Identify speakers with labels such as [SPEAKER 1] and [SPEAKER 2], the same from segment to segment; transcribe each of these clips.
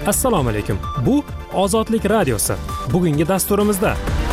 [SPEAKER 1] Assalomu alaykum. Bu Ozodlik radiosi. Bugungi dasturimizda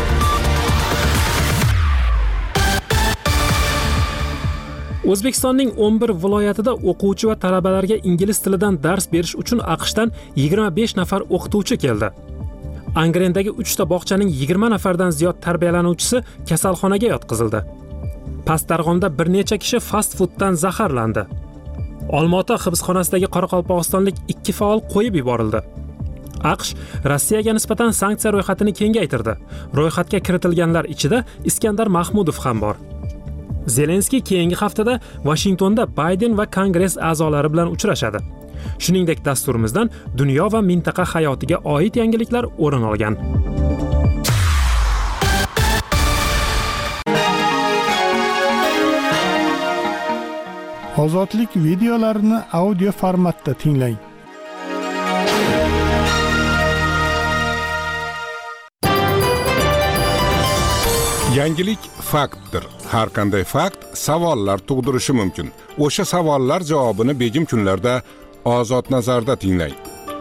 [SPEAKER 1] O'zbekistonning 11 viloyatida o'quvchi va talabalarga ingliz tilidan dars berish uchun AQShdan 25 nafar o'qituvchi keldi. Angrendagi 3 ta bog'chaning 20 nafardan ziyod tarbiyalanuvchisi kasalxonaga yotqizildi. Pastdarg'omda bir necha kishi fast fooddan zaharlandi. Olmaota hibsxonasidagi qoraqalpog'istonlik 2 faol qo'yib yuborildi. AQSh Rossiyaga nisbatan sanksiya ro'yxatini kengaytirdi. Ro'yxatga kiritilganlar ichida Iskandar Mahmudov ham bor. Zelenskiy keyingi haftada Washingtonda Bayden va Kongress a'zolari bilan uchrashadi. Shuningdek, dasturimizdan dunyo va mintaqa hayotiga oid yangiliklar o'rin olgan.
[SPEAKER 2] Ozodlik videolarini audio formatda tinglang.
[SPEAKER 3] Yangilik faktdir. Har qanday fakt savollar tug'dirishi mumkin. O'sha savollar javobini begim kunlarda Ozod nazarda tinglang.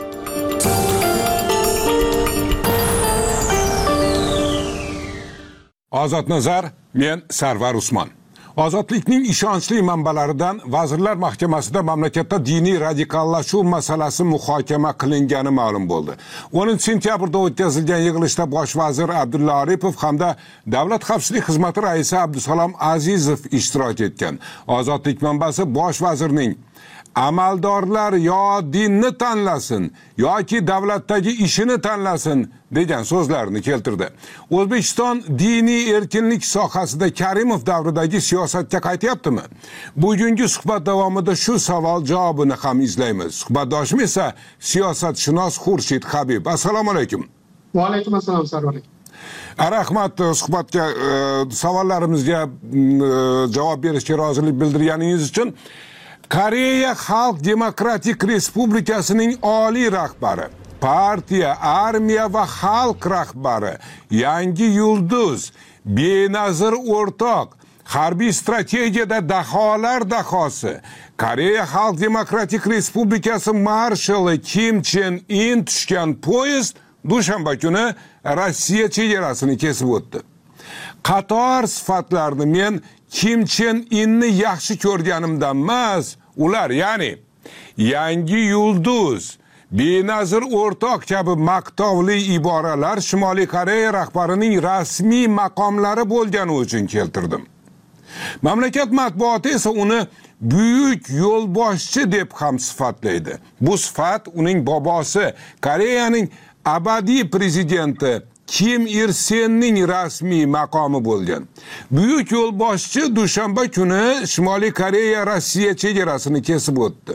[SPEAKER 3] Ozod nazar, men Sarvar Usmon. Ozodlikning ishonchli manbalaridan Vazirlar Mahkamasida mamlakatda diniy radikallashuv masalasi muhokama qilingani ma'lum bo'ldi. 10 sentyabrda o'tkazilgan yig'ilishda bosh vazir Abdulla Aripov hamda Davlat xavfsizlik xizmati raisi Abdusalom Azizov ishtirok etgan. Ozodlik manbasi bosh vazirning amaldorlar yo dinni tanlasin yoki davlatdagi ishini tanlasin degan so'zlarini keltirdi. O'zbekiston diniy erkinlik sohasida Karimov davridagi siyosatga qaytyaptimi? Bugungi suhbat davomida shu savol javobini ham izlaymiz. Suhbatdoshim esa siyosatshunos Xurshid Habib. Assalomu alaykum.
[SPEAKER 4] Va alaykum assalom, Sarvar aka.
[SPEAKER 3] Rahmat, suhbatga savollarimizga javob berishga rozilik bildirganingiz uchun. Koreya Xalq Demokratik Respublikasining oliy rahbari, partiya, armiya va xalq rahbari, yangi yulduz, benazir o'rtoq, harbiy strategiyada daholar dahosi, Koreya Xalq Demokratik Respublikasi marshali Kim Chen In tushgan poyezd dushanba kuni Rossiya chegarasini kesib o'tdi. Qator sifatlarni men Kim Chen Inni yaxshi ko'rganimdan emas, ular ya'ni yangi yulduz, benazir o'rtoq kabi maqtovli iboralar Shimoliy Koreya rahbarining rasmiy maqomlari bo'lgani uchun keltirdim. Mamlakat matbuoti esa uni buyuk yo'lboshchi deb ham sifatlaydi. Bu sifat uning bobosi, Koreyaning abadiy prezidenti Kim Ir Senning rasmiy maqomi bo'lgan. Buyuk yo'lboshchi dushanba kuni Shimoliy Koreya Rossiya chegarasini kesib o'tdi.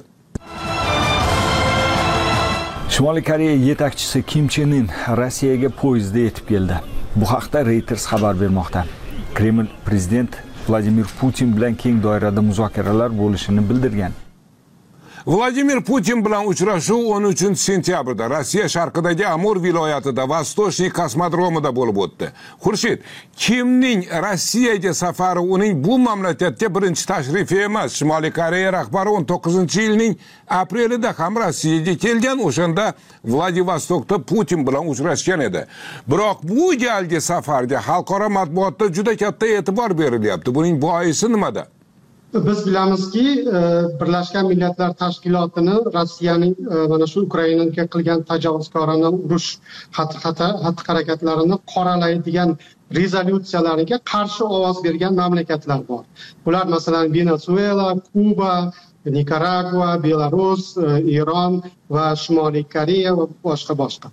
[SPEAKER 5] Shimoliy Koreya yetakchisi Kim Chen In Rossiyaga poyezdda yetib keldi. Bu haqda Reuters xabar bermoqda. Kreml prezident Vladimir Putin bilan keng doirada muzokaralar bo'lishini bildirgan.
[SPEAKER 3] Vladimir Putin bilan uchrashuv 13 sentyabrda Rossiya sharqidagi Amur viloyatida Vostochniy kosmodromida bo'lib o'tdi. Xurshid, Kimning Rossiyaga safari uning bu mamlakatga birinchi tashrifi emas. Shimoliy Koreya rahbari 19-yilning aprelida ham Rossiyaga kelgan, o'shanda Vladivostokda Putin bilan uchrashgan edi. Biroq bu galgi safarga xalqaro matbuotda juda katta e'tibor berilyapti. Buning boisi nimada?
[SPEAKER 4] Biz bilamizki, Birlashgan Millatlar Tashkilotini Rossiyaning mana shu Ukrainaga qilgan tajovuzkorona urush xatti-harakatlarini qoralaydigan rezolyutsiyalariga qarshi ovoz bergan mamlakatlar bor. Bular masalan Venezuela, Kuba, Nikaragua, Belarus, Eron va Shimoliy Koreya va boshqa.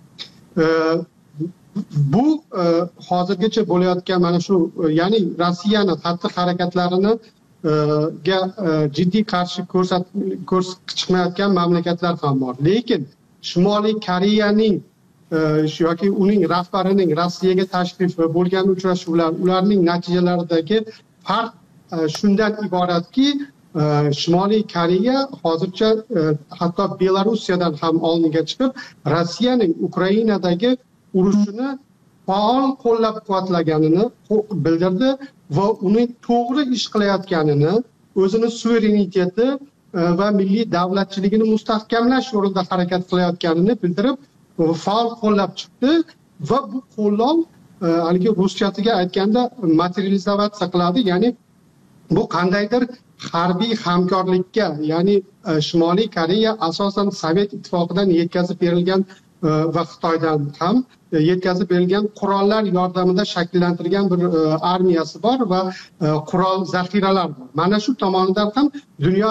[SPEAKER 4] Bu hozirgacha bo'layotgan mana shu, ya'ni Rossiyaning xatti-harakatlarini jiddiy qarshi chiqmayotgan mamlakatlar ham bor. Lekin Shimoliy Koreyaning yoki uning rahbarining Rossiyaga tashrifi, bo'lgan uchrashuvlar, ularning natijalaridagi farq shundan iboratki, Shimoliy Koreya hozircha hatto Belorussiyadan ham oldinga chiqib, Rossiyaning Ukrainadagi urushini faol qo'llab-quvvatlaganini bildirdi va uning to'g'ri ish qilayotganini, o'zini suvereniteti va milliy davlatchiligini mustahkamlash yo'lida harakat qilayotganini bildirib, faol qo'llab chiqdi va bu qo'llov haligi ruschasiga aytganda materializatsiya qiladi, ya'ni bu qandaydir harbiy hamkorlikka, ya'ni Shimoliy Koreya asosan Sovet ittifoqidan yetkazib berilgan va Xitoydan ham yetkazib berilgan qurollar yordamida shakllantirgan bir armiyasi bor va qurol zaxiralar bor. Mana shu tomonidan ham dunyo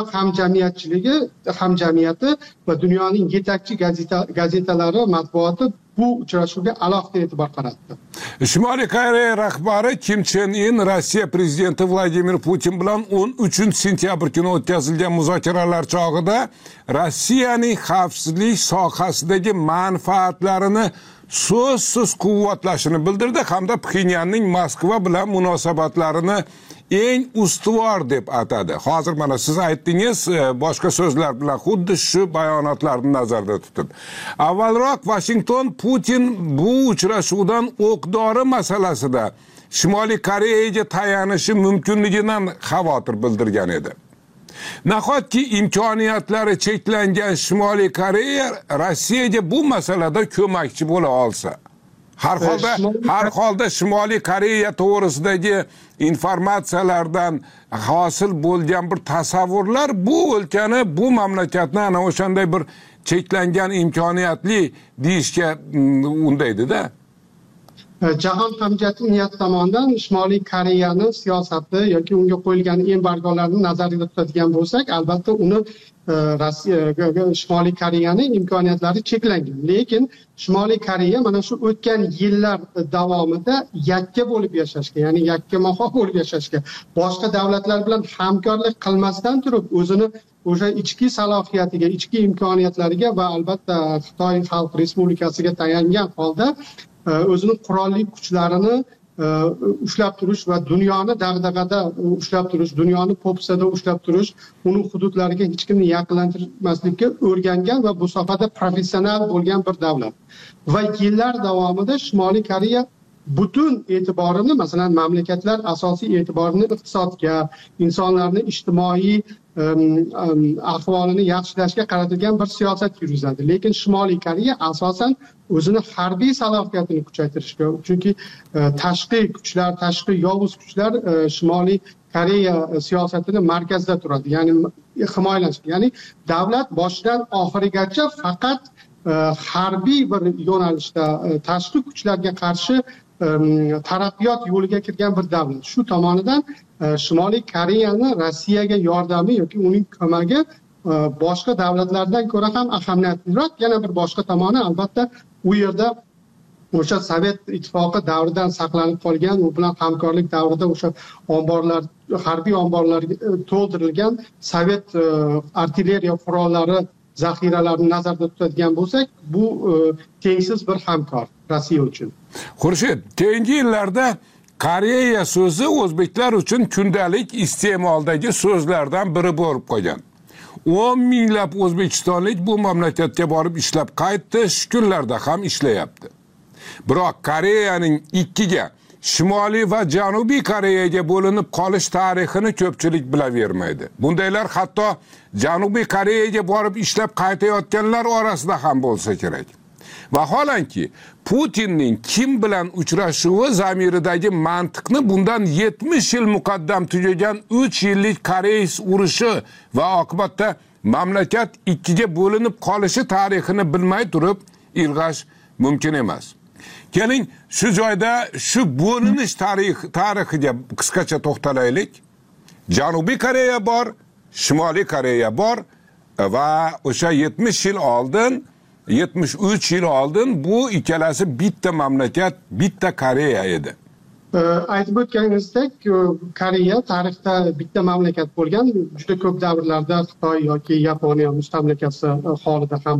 [SPEAKER 4] hamjamiyati va dunyoning yetakchi gazetalari, matbuoti bu uchrashuvga alohida e'tibor qaratdi.
[SPEAKER 3] Shimoliy Koreya rahbari Kim Chen In Rossiya prezidenti Vladimir Putin bilan 13 sentyabr kuni o'tkazilgan muzokaralar chog'ida Rossiyaning xavfsizlik sohasidagi manfaatlarini so'zsiz quvvatlashini bildirdi hamda Pxenyanning Moskva bilan munosabatlarini eng ustuvor deb atadi. Hozir mana siz aytdingiz, boshqa so'zlar bilan xuddi shu bayonotlarni nazarda tutib. Avvalroq Washington Putin bu uchrashuvdan o'q-dori masalasida Shimoliy Koreyaga tayanishi mumkinligidan xavotir bildirgan edi. Nahotki imkoniyatlari cheklangan Shimoliy Koreya Rossiyaga bu masalada ko'makchi bo'la olsa, har holda Shimoliy Koreya to'g'risidagi informatsiyalardan hosil bo'lgan bir tasavvurlar bu o'lkani, bu mamlakatni ana o'shanday bir cheklangan imkoniyatli deyishga undaydi-da.
[SPEAKER 4] Jahon hamjamiyati niyat tomonidan Shimoliy Koreyani siyosati yoki unga qo'yilgan embargolarni nazarda tutadigan bo'lsak, albatta uni Shimoliy Koreyaning imkoniyatlari cheklangan. Lekin Shimoliy Koreya mana shu o'tgan yillar davomida yakka bo'lib yashashga, ya'ni yakkamaho bo'lib yashashga, boshqa davlatlar bilan hamkorlik qilmasdan turib, o'zini o'sha ichki salohiyatiga, ichki imkoniyatlariga va albatta Xitoy Xalq Respublikasiga tayangan holda o'zining qurolli kuchlarini ushlab turish va dunyoni dag'dag'ada ushlab turish, dunyoni po'pisada ushlab turish, uning hududlariga hech kimni yaqinlashtirmaslikka o'rgangan va bu sohada professional bo'lgan bir davlat. Va yillar davomida Shimoliy Koreya butun e'tiborini, masalan, mamlakatlar asosiy e'tiborini iqtisodga, insonlarni ijtimoiy ahvolini yaxshilashga qaratilgan bir siyosat yurgizadi. Lekin Shimoliy Koreya asosan o'zini harbiy salohiyatini kuchaytirishga, chunki tashqi kuchlar, tashqi yovuz kuchlar Shimoliy Koreya siyosatini markazda turadi, ya'ni himoyalashga. Ya'ni davlat boshidan oxirigacha faqat harbiy bir yo'nalishda tashqi kuchlarga qarshi taraqqiyot yo'liga kirgan bir davlat. Shu tomonidan Shimoliy Koreyani Rossiyaga yordami yoki uning ko'magi boshqa davlatlardan ko'ra ham ahamiyatliroq. Yana bir boshqa tomoni albatta u yerda o'sha Sovet ittifoqi davridan saqlanib qolgan, u bilan hamkorlik davrida o'sha omborlar, harbiy omborlarga to'ldirilgan Sovet artilleriya qurollari zaxiralarini nazarda tutadigan bo'lsak, bu tengsiz bir hamkor Rossiya uchun.
[SPEAKER 3] Xurshid, keyingi yillarda Koreya so'zi o'zbeklar uchun kundalik iste'moldagi so'zlardan biri bo'lib qolgan. 10 minglab o'zbekistonlik bu mamlakatga borib ishlab qaytdi, shu kunlarda ham ishlayapti. Biroq Koreyaning ikkiga, Shimoliy va Janubiy Koreyaga bo'linib qolish tarixini ko'pchilik bilavermaydi. Bundaylar hatto Janubiy Koreyaga borib ishlab qaytayotganlar orasida ham bo'lsa kerak. Vaholanki Putinning Kim bilan uchrashuvi zamiridagi mantiqni bundan 70 yil muqaddam tugagan 3 yillik Koreys urushi va oqibatda mamlakat ikkiga bo'linib qolishi tarixini bilmay turib ilg'ash mumkin emas. Keling, shu joyda shu bo'linish tarixiga qisqacha to'xtalaylik. Janubiy Koreya bor, Shimoliy Koreya bor va o'sha 70 yil oldin 73 yil oldin bu ikkalasi bitta mamlakat, bitta Koreya edi.
[SPEAKER 4] Aytib o'tganingizdek, Koreya tarixda bitta mamlakat bo'lgan, juda ko'p davrlarda Xitoy yoki Yaponiya mustamlakasi holida ham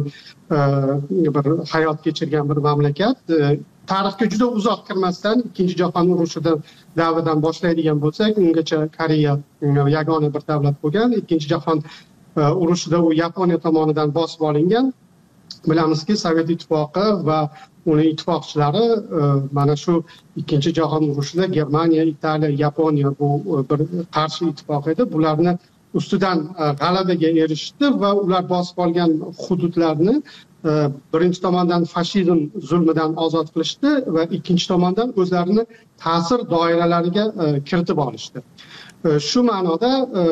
[SPEAKER 4] bir hayot kechirgan bir mamlakat. Tarixga juda uzoq kirmasdan, Ikkinchi jahon urushidan davridan boshlaydigan bo'lsak, ungacha Koreya yagona bir davlat bo'lgan. Ikkinchi jahon urushida u Yaponiya tomonidan bosib olingan. Bilamizki, Sovet ittifoqi va uning ittifoqchilari mana shu Ikkinchi jahon urushida Germaniya, Italiya, Yaponiya bu bir qarshi ittifoq edi. Bularni ustidan g'alabaga erishdi va ular bosib olgan hududlarni birinchi tomondan fashizm zulmidan ozod qilishdi va ikkinchi tomondan o'zlarini ta'sir doiralariga kiritib olishdi. Shu ma'noda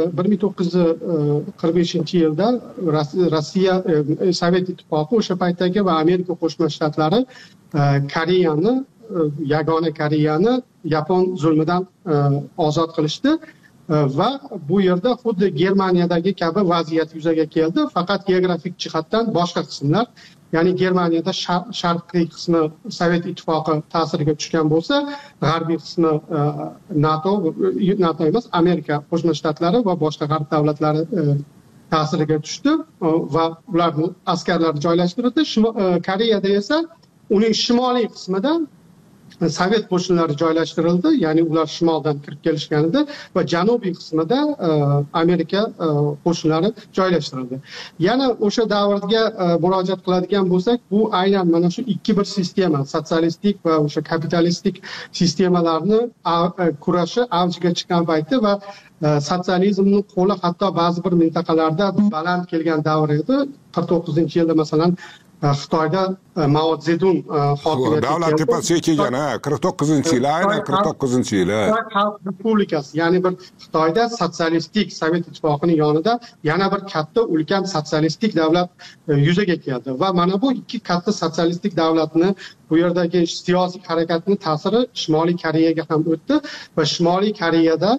[SPEAKER 4] 1945-yilda Rossiya, Sovet ittifoqi o'sha paytdagi va Amerika Qo'shma Shtatlari Koreyani, yagona Koreyani Yapon zulmidan ozod qilishdi. Va bu yerda xuddi Germaniyadagi kabi vaziyat yuzaga keldi, faqat geografik jihatdan boshqa qismlar, ya'ni Germaniyada sharqiy qismi Sovet ittifoqi ta'siriga tushgan bo'lsa, g'arbiy qismi NATO emas, Amerika Qo'shma Shtatlari va boshqa g'arb davlatlari ta'siriga tushdi va ularning askarlari joylashtirildi. Koreyada esa uning shimoliy qismida Sovet qo'shinlari joylashtirildi, ya'ni ular shimoldan kirib kelishgan edi va janubiy qismida Amerika qo'shinlari joylashtirildi. Yana o'sha davrga murojaat qiladigan bo'lsak, bu aynan mana shu ikki bir sistema, sotsialistik va o'sha kapitalistik sistemalarni kurashi avjiga chiqqan payti va sotsializmning qo'li hatto ba'zi bir mintaqalarda baland kelgan davr edi. 49-yilda masalan Xitoyda Mao Zedong hokimiyatga
[SPEAKER 3] davlat tepasiga kelgan, 49-yil, aynan 49-yil.
[SPEAKER 4] Xitoy Xalq Respublikasi, ya'ni bir Xitoyda sotsialistik Sovet ittifoqining yonida yana bir katta ulkan sotsialistik davlat yuzaga keldi va mana bu ikki katta sotsialistik davlatni, bu yerdagi siyosiy harakatning ta'siri Shimoliy Koreyaga ham o'tdi va Shimoliy Koreyada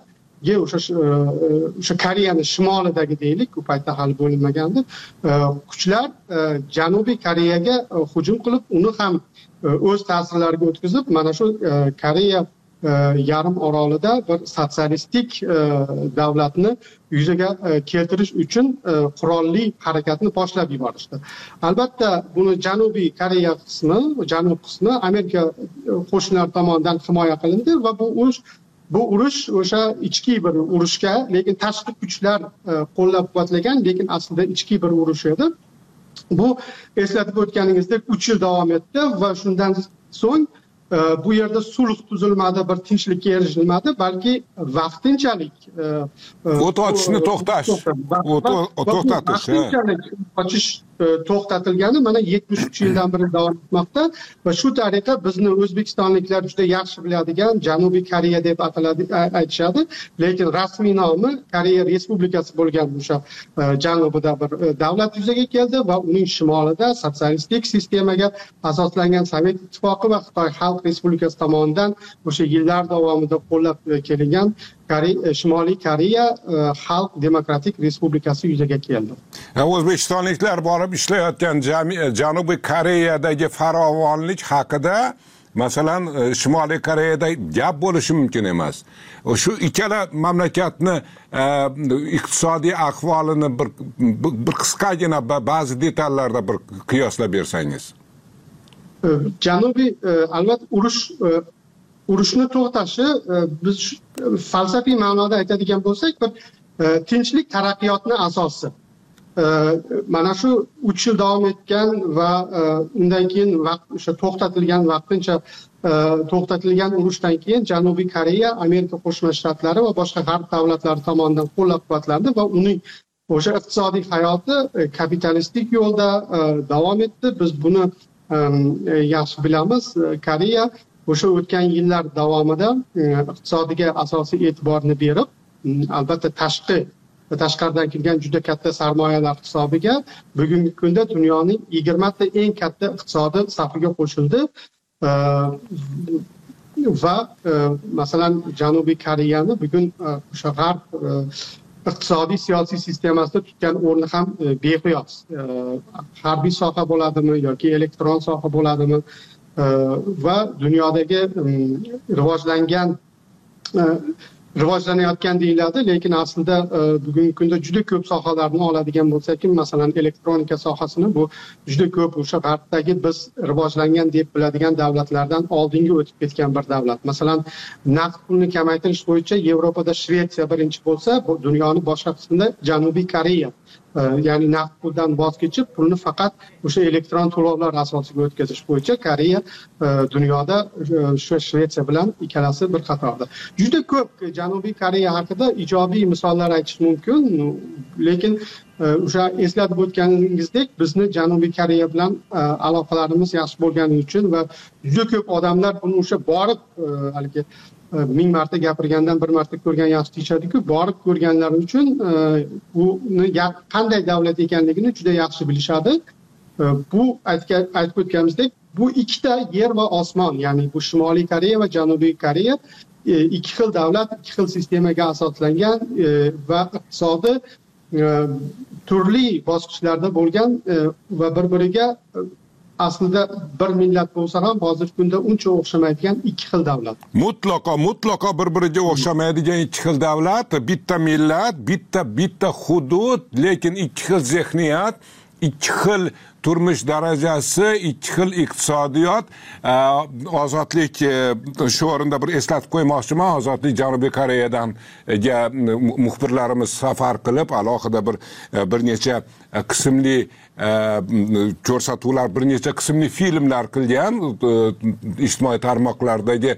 [SPEAKER 4] o'sha Koreyaning shimolidagi deylik, u paytda hali bo'linmagandi, kuchlar Janubiy Koreyaga hujum qilib, uni ham o'z ta'sirlariga o'tkazib, mana shu Koreya yarim orolida bir sotsialistik davlatni yuzaga keltirish uchun qurolli harakatni boshlab yuborishdi. Albatta, buni Janubiy Koreya qismi, janub qismi Amerika qo'shinlari tomonidan himoya qilindi va bu urush o'sha ichki bir urushga, lekin tashqi kuchlar qo'llab-quvvatlagan, lekin aslida ichki bir urush edi. Bu eslatib o'tganingizdek 3 yil davom etdi va shundan so'ng bu yerda sulh tuzilmadi, bir tinchlikka erishilmadi, balki vaqtinchalik
[SPEAKER 3] o't ochishni to'xtatish.
[SPEAKER 4] Vaqtinchalik ochish to'xtatilgani mana 73 yildan beri davom etmoqda va shu tariqa bizni o'zbekistonliklar juda yaxshi biladigan Janubiy Koreya deb aytishadi, lekin rasmiy nomi Koreya Respublikasi bo'lgan o'sha janubida bir davlat yuzaga keldi va uning shimolida sotsialistik sistemaga asoslangan Sovet ittifoqi va Xitoy Xalq Respublikasi tomonidan o'sha yillar davomida qo'llab kelingan Shimoliy Koreya Xalq Demokratik Respublikasi yuzaga keldi.
[SPEAKER 3] O'zbekistonliklar borib ishlayotgan Janubiy Koreyadagi farovonlik haqida masalan Shimoliy Koreyada gap bo'lishi mumkin emas. Shu ikkala mamlakatni iqtisodiy ahvolini bir qisqagina ba'zi detallarda bir qiyoslab bersangiz.
[SPEAKER 4] Janubiy albatta urushni to'xtashi, biz falsafiy ma'noda aytadigan bo'lsak, bir tinchlik taraqqiyotning asosi. Mana shu 3 yil davom etgan va undan keyin o'sha vaqtincha to'xtatilgan urushdan keyin Janubiy Koreya Amerika Qo'shma Shtatlari va boshqa g'arb davlatlari tomonidan qo'llab-quvvatlandi va uning o'sha iqtisodiy hayoti kapitalistik yo'lda davom etdi. Biz buni yaxshi bilamiz. Koreya o'sha o'tgan yillar davomida iqtisodiga asosiy e'tiborni berib, albatta tashqaridan kelgan juda katta sarmoyalar hisobiga bugungi kunda dunyoning 20 ta eng katta iqtisodi safiga qo'shildi va masalan Janubiy Koreyani bugun o'sha g'arb iqtisodiy siyosiy sistemasida tutgan o'rni ham beqiyos. Harbiy soha bo'ladimi yoki elektron soha bo'ladimi va dunyodagi rivojlanayotgan deyiladi, lekin aslida bugungi kunda juda ko'p sohalarni oladigan bo'lsak, masalan elektronika sohasini, bu juda ko'p o'sha g'arbdagi biz rivojlangan deb biladigan davlatlardan oldinga o'tib ketgan bir davlat. Masalan, naqd pulni kamaytirish bo'yicha Yevropada Shvetsiya birinchi bo'lsa, bu dunyoning boshqa qismida Janubiy Koreya ya'ni naqd puldan voz kechib, pulni faqat o'sha elektron to'lovlar asosiga o'tkazish bo'yicha Koreya dunyoda Shvetsiya bilan ikkalasi bir qatorda. Juda ko'p Janubiy Koreya haqida ijobiy misollar aytish mumkin, lekin o'sha eslatib o'tganingizdek, bizni Janubiy Koreya bilan aloqalarimiz yaxshi bo'lgani uchun va juda ko'p odamlar buni o'sha borib haligi 1000 marta gapirgandan bir marta ko'rgan yaxshi deyishadi-ku, borib ko'rganlari uchun uni qanday davlat ekanligini juda yaxshi bilishadi. Bu aytib o'tganimizdek, bu ikkita yer va osmon, ya'ni bu Shimoliy Koreya va Janubiy Koreya ikki xil davlat, ikki xil sistemaga asoslangan va iqtisodi turli bosqichlarda bo'lgan va bir-biriga aslida bir millat bo'lsa ham hozirgi kunda uncha o'xshamaydigan ikki xil davlat.
[SPEAKER 3] Mutlaqo bir-biriga o'xshamaydigan ikki xil davlat, bitta millat, bitta hudud, lekin ikki xil zehniyat, ikki xil turmush darajasi, ikki xil iqtisodiyot. Ozodlik, shu o'rinda bir eslatib qo'ymoqchiman, Ozodlik Janubiy Koreyadan muxbirlarimiz safar qilib, alohida bir necha qismli ko'rsatuvlar, bir necha qismli filmlar qilgan, ijtimoiy tarmoqlardagi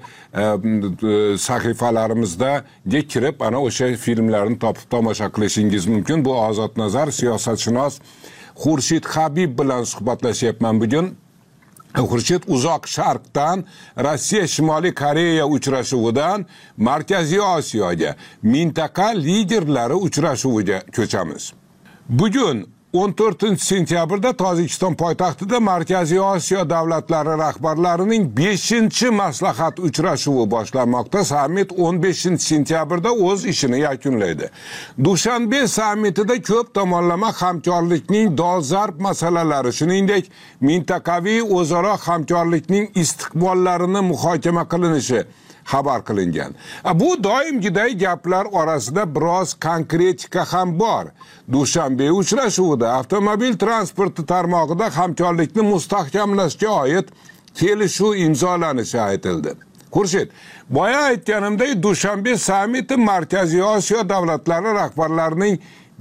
[SPEAKER 3] sahifalarimizda kirib, ana o'sha filmlarni topib tomosha qilishingiz mumkin. Bu Ozod Nazar, siyosatshunos Xurshid Habib bilan suhbatlashyapman bugun. Xurshid uzoq sharqdan Rossiya Shimoliy Koreya uchrashuvidan Markaziy Osiyoga, mintaqa liderlari uchrashuviga ko'chamiz. Bugun 14-sentyabrda Tojikiston poytaxtida Markaziy Osiyo davlatlari rahbarlarining 5-maslahat uchrashuvi boshlanmoqda. Sammit 15-sentyabrda o'z ishini yakunlaydi. Dushanbe sammitida ko'p tomonlama hamkorlikning dolzarb masalalari, shuningdek mintaqaviy o'zaro hamkorlikning istiqbollarini muhokama qilinishi xabar qilingan. Bu doimgiday gaplar orasida biroz konkretika ham bor. Dushanbe uchrashuvida avtomobil transporti tarmog'ida hamkorlikni mustahkamlashga oid kelishuv imzolanishi aytildi. Xurshid, boya aytganimdek, Dushanbe sammiti Markaziy Osiyo davlatlari rahbarlarining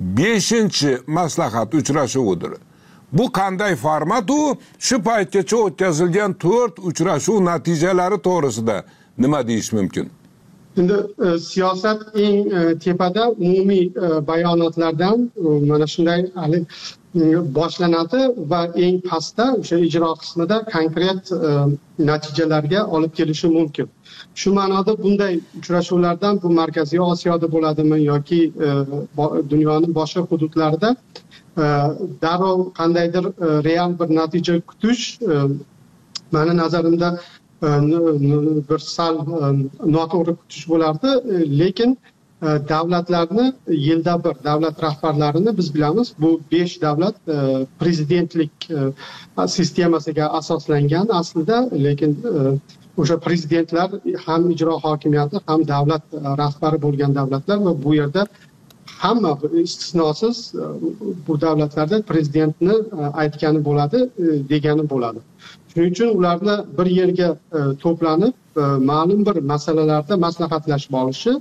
[SPEAKER 3] 5-maslahat uchrashuvidir. Bu qanday format u? Shu paytgacha o'tkazilgan 4 uchrashuv natijalari to'g'risida nima deyish mumkin?
[SPEAKER 4] Endi siyosat eng tepada umumiy bayonotlardan mana shunday boshlanadi va eng pastda o'sha ijro qismida konkret natijalarga olib kelishi mumkin. Shu ma'noda bunday uchrashuvlardan bu Markaziy Osiyoda bo'ladimi yoki dunyoning boshqa hududlarida darrov qandaydir real bir natija kutish meni nazarimda bir sal noto'g'ri kutish bo'lardi, lekin davlatlarni yilda bir davlat rahbarlarini biz bilamiz, bu 5 davlat prezidentlik sistemasiga asoslangan aslida, lekin o'sha prezidentlar ham ijro hokimiyati ham davlat rahbari bo'lgan davlatlar va bu yerda hamma istisnosiz bu davlatlarda prezidentni aytgani bo'ladi, degani bo'ladi. Shuning uchun ularni bir yerga to'planib ma'lum bir masalalarda maslahatlashib olishi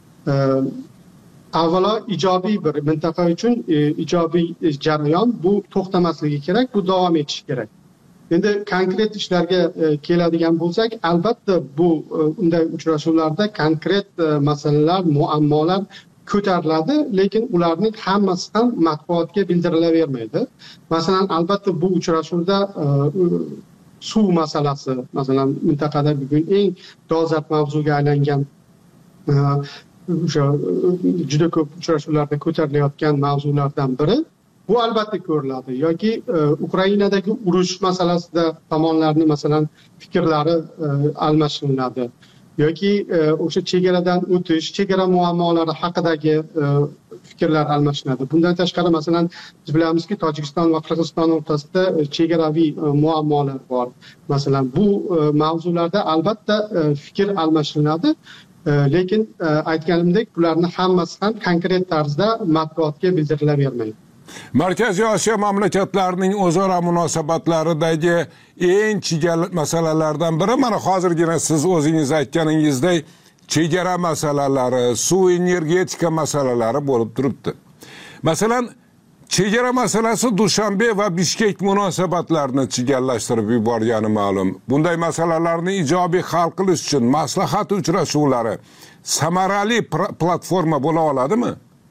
[SPEAKER 4] avvalo ijobiy bir mintaqa uchun ijobiy jarayon, bu to'xtamasligi kerak, bu davom etishi kerak. Endi konkret ishlarga keladigan bo'lsak, albatta bu unday uchrashuvlarda konkret masalalar, muammolar ko'tariladi, lekin ularning hammasi ham matbuotga bildirilavermaydi. Masalan, albatta bu uchrashuvda suv masalasi, masalan, mintaqada bugun eng dolzarb mavzuga aylangan o'sha juda ko'p uchrashuvlarda ko'tarilayotgan mavzulardan biri. Bu albatta ko'riladi. Yoki Ukrainadagi urush masalasida tomonlarning masalan fikrlari almashinadi. Yoki o'sha chegaradan o'tish, chegara muammolari haqidagi fikrlar almashinadi. Bundan tashqari masalan biz bilamizki, Tojikiston va Qirg'iziston o'rtasida chegaraviy muammolar bor. Masalan, bu mavzularda albatta fikr almashinadi. Lekin aytganimdek, bularning hammasi ham konkret tarzda matbuotga bildirilavermaydi.
[SPEAKER 3] Markaziy Osiyo mamlakatlarining o'zaro munosabatlaridagi eng chigal masalalardan biri mana hozirgina siz o'zingiz aytganingizdek chegara masalalari, suv energetika masalalari bo'lib turibdi. Masalan, chegara masalasi Dushanbe va Bishkek munosabatlarini chigallashtirib yuborgani ma'lum. Bunday masalalarni ijobiy hal qilish uchun maslahat uchrashuvlari samarali platforma bo'la oladimi?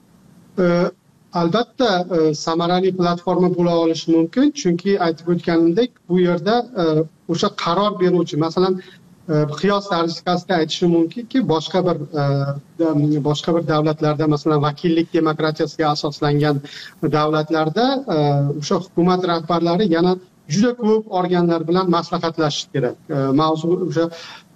[SPEAKER 4] Albatta samarali platforma bo'la olishi mumkin, chunki aytib o'tganimdek, bu yerda o'sha qaror beruvchi, masalan, qiyos tariqasida aytishim mumkinki, boshqa bir davlatlarda, masalan, vakillik demokratiyasiga asoslangan davlatlarda o'sha hukumat rahbarlari yana juda ko'p organlar bilan maslahatlashish kerak. Mavzu o'sha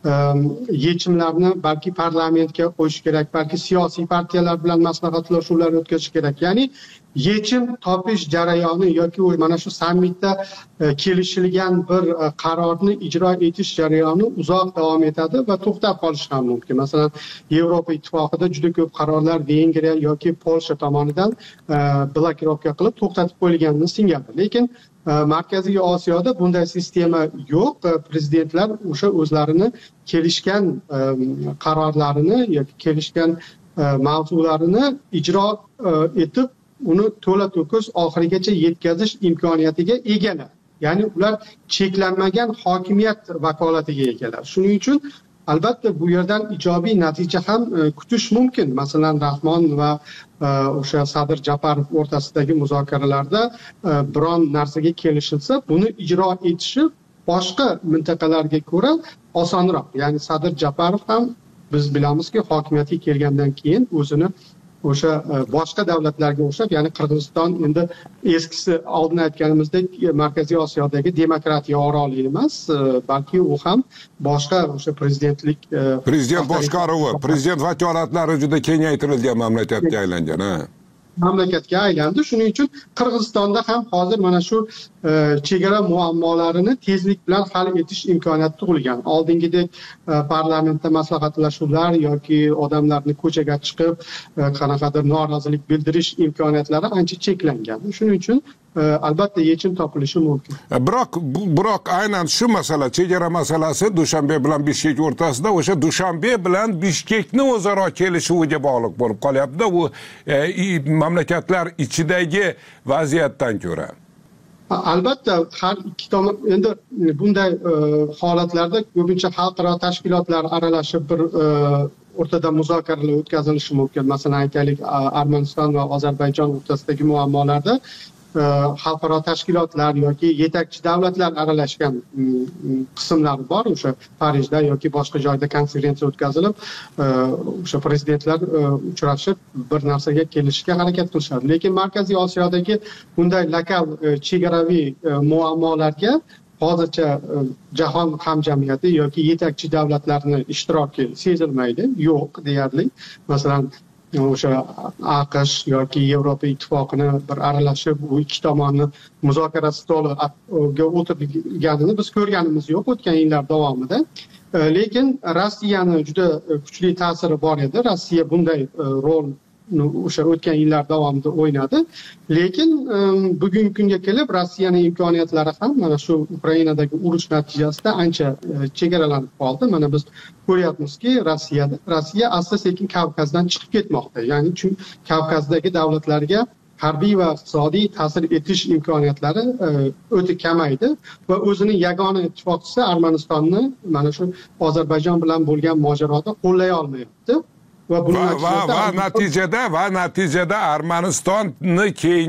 [SPEAKER 4] yechimlarni balki parlamentga qo'yish kerak, balki siyosiy partiyalar bilan maslahatlashuvlar o'tkazish kerak. Ya'ni yechim topish jarayoni yoki mana shu sammitda kelishilgan bir qarorni ijro etish jarayoni uzoq davom etadi va to'xtab qolishi ham mumkin. Masalan, Yevropa ittifoqida juda ko'p qarorlar Vengriya yoki Polsha tomonidan blokirovka qilib to'xtatib qo'yilganini singari. Lekin Markaziy Osiyoda bunday sistema yo'q. Prezidentlar o'sha o'zlarini kelishgan qarorlarini yoki kelishgan mavzularini ijro etib, uni to'la-to'kis oxirigacha yetkazish imkoniyatiga egalar. Ya'ni ular cheklanmagan hokimiyat vakolatiga egalar. Shuning uchun albatta bu yerdan ijobiy natija ham kutish mumkin. Masalan, Rahmon va o'sha Sadir Japarov o'rtasidagi muzokaralarda biron narsaga kelishilsa, buni ijro etishi boshqa mintaqalarga ko'ra osonroq. Ya'ni Sadir Japarov ham biz bilamizki, hokimiyatga kelgandan keyin o'zini o'sha boshqa davlatlarga o'xshab, ya'ni Qirg'iziston endi eskisi oldin aytganimizdek Markaziy Osiyodagi demokratiya oroli emas, balki u ham boshqa o'sha prezidentlik
[SPEAKER 3] boshqaruvi, prezident vakolatlari juda kengaytirilgan mamlakatga aylangan,
[SPEAKER 4] mamlakatga aylandi. Shuning uchun Qirg'izistonda ham hozir mana shu chegara muammolarini tezlik bilan hal etish imkoniyati tug'ilgan. Oldingidek parlamentda maslahatlashuvlar yoki odamlarni ko'chaga chiqib qanaqadir norozilik bildirish imkoniyatlari ancha cheklangan. Shuning uchun albatta yechim topilishi mumkin.
[SPEAKER 3] Biroq aynan shu masala, chegara masalasi Dushanbe bilan Bishkek o'rtasida o'sha Dushanbe bilan Bishkekni o'zaro kelishuviga bog'liq bo'lib qolyapti. U mamlakatlar ichidagi vaziyatdan ko'ra.
[SPEAKER 4] Albatta har ikki tomon endi bunday holatlarda ko'pincha xalqaro tashkilotlar aralashib bir o'rtada muzokaralar o'tkazilishi mumkin. Masalan, aytaylik, Armaniston va Ozarbayjon o'rtasidagi muammolarda xalqaro tashkilotlar yoki yetakchi davlatlar aralashgan qismlar bor. O'sha Parijda yoki boshqa joyda konferensiya o'tkazilib, o'sha prezidentlar uchrashib bir narsaga kelishishga harakat qilishadi. Lekin Markaziy Osiyodagi bunday lokal chegaraviy muammolarga hozircha jahon hamjamiyati yoki yetakchi davlatlarning ishtiroki sezilmaydi, yo'q deyarli. Masalan, o'sha AQSh yoki Yevropa ittifoqini bir aralashib, u ikki tomonni muzokara stoliga o'tirganini biz ko'rganimiz yo'q o'tgan yillar davomida. Lekin Rossiyani juda kuchli ta'siri bor edi. Rossiya bunday rolni o'sha o'tgan yillar davomida o'ynadi. Lekin bugungi kunga kelib Rossiyaning imkoniyatlari ham mana shu Ukrainadagi urush natijasida ancha chegaralanib qoldi. Mana biz ko'ryapmizki, Rossiya asta-sekin Kavkazdan chiqib ketmoqda. Ya'ni chunki Kavkazdagi davlatlarga harbiy va iqtisodiy ta'sir etish imkoniyatlari o'ta kamaydi va o'zining yagona ittifoqchisi Armanistonni mana shu Ozarbayjon bilan bo'lgan mojaroda qo'llay olmayapti.
[SPEAKER 3] Va natijada Armanistonni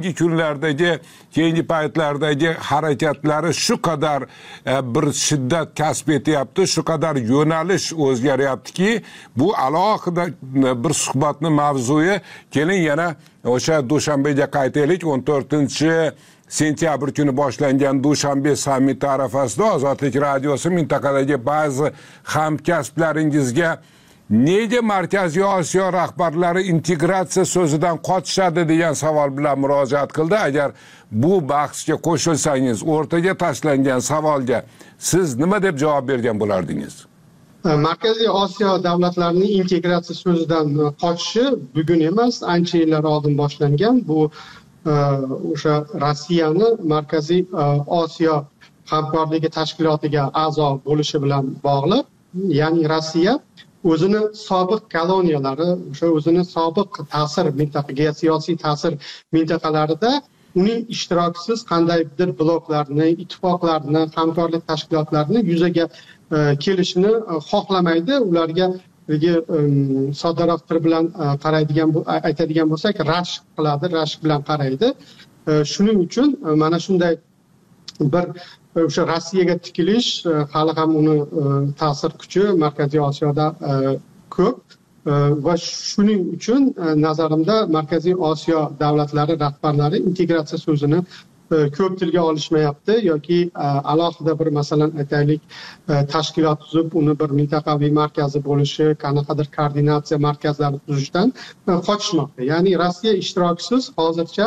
[SPEAKER 3] keyingi paytlardagi harakatlari shu qadar bir shiddat kasb etyapti, shu qadar yo'nalish o'zgaryaptiki, bu alohida bir suhbatning mavzusi. Keling yana o'sha Dushanbega qaytaylik. 14-sentyabr kuni boshlangan Dushanbe sammiti arafasida Ozodlik radiosi mintaqadagi ba'zi hamkasblaringizga nega Markaziy Osiyo rahbarlari integratsiya so'zidan qochishadi degan savol bilan murojaat qildi. Agar bu bahsga qo'shilsangiz, o'rtaga tashlangan savolga siz nima deb javob bergan bo'lardingiz?
[SPEAKER 4] Markaziy Osiyo davlatlarining integratsiya so'zidan qochishi bugun emas, ancha yillar oldin boshlangan. Bu o'sha Rossiyani Markaziy Osiyo hamkorligi tashkilotiga a'zo bo'lishi bilan bog'liq. Ya'ni Rossiya o'zini sobiq koloniyalari, o'sha o'zini sobiq ta'sir mintaqaga, siyosiy ta'sir mintaqalarida uning ishtirokisiz qandaydir bloklarni, ittifoqlarni, hamkorlik tashkilotlarini yuzaga kelishini xohlamaydi. Ularga soddaroq til bilan aytadigan bo'lsak, rashk qiladi, rashk bilan qaraydi. Shuning uchun mana shunday bir o'sha Rossiyaga tikilish hali ham uni ta'sir kuchi Markaziy Osiyoda ko'p va shuning uchun nazarimda Markaziy Osiyo davlatlari rahbarlari integratsiya so'zini ko'p tilga olishmayapti yoki alohida bir masalan aytaylik tashkilot tuzib uni bir mintaqaviy markazi bo'lishi, qanaqadir koordinatsiya markazlari tuzishdan qochishmoqda. Ya'ni Rossiya ishtirokisiz hozircha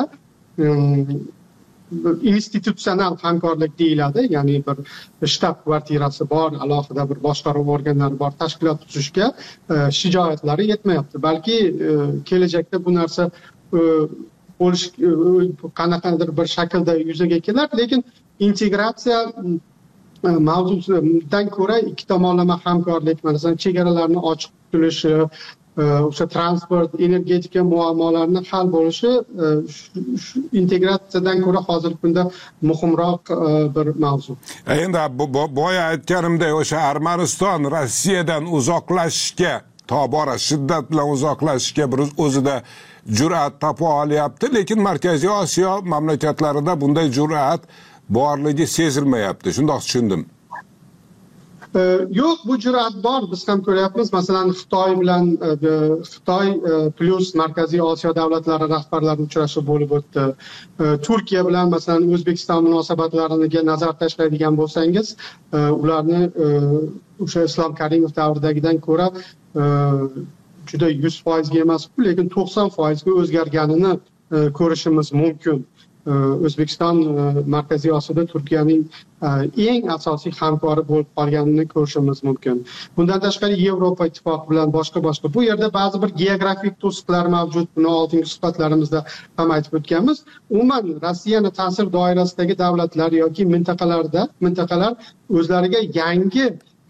[SPEAKER 4] institutsional hamkorlik deyiladi, ya'ni bir shtab kvartirasi bor, alohida bir boshqaruv organlari bor tashkilot tuzishga shijoatlari yetmayapti. Balki kelajakda bu narsa bo'lish qanaqadir bir shaklda yuzaga kelar, lekin integratsiya mavzusidan ko'ra ikki tomonlama hamkorlik, masalan chegaralarni ochiq tutilishi, o'sha transport, energetika muammolarini hal bo'lishi integratsiyadan ko'ra hozirgi kunda muhimroq bir mavzu.
[SPEAKER 3] Endi boya aytganimdek, o'sha Armaniston Rossiyadan uzoqlashishga, tobora shiddat bilan uzoqlashishga bir o'zida jur'at topa olyapti, lekin Markaziy Osiyo mamlakatlarida bunday jur'at borligi sezilmayapti. Shundoq tushundim.
[SPEAKER 4] Yo'q, bu jur'at bor, biz ham ko'ryapmiz. Masalan, Xitoy bilan Xitoy plus Markaziy Osiyo davlatlari rahbarlari uchrashuvi bo'lib o'tdi. Turkiya bilan masalan O'zbekiston munosabatlariga nazar tashlaydigan bo'lsangiz, ularni o'sha Islom Karimov davridagidan ko'ra juda 100% ga emas, lekin 90% ga o'zgarganini ko'rishimiz mumkin. O'zbekiston Markaziy Osiyoda Turkiyaning eng asosiy hamkori bo'lib qolganini ko'rishimiz mumkin. Bundan tashqari Yevropa ittifoqi bilan boshqa bu yerda ba'zi bir geografik to'siqlar mavjud. Buni oldingi suhbatlarimizda ham aytib o'tganmiz. Umuman Rossiyani ta'sir doirasidagi davlatlar yoki mintaqalar o'zlariga yangi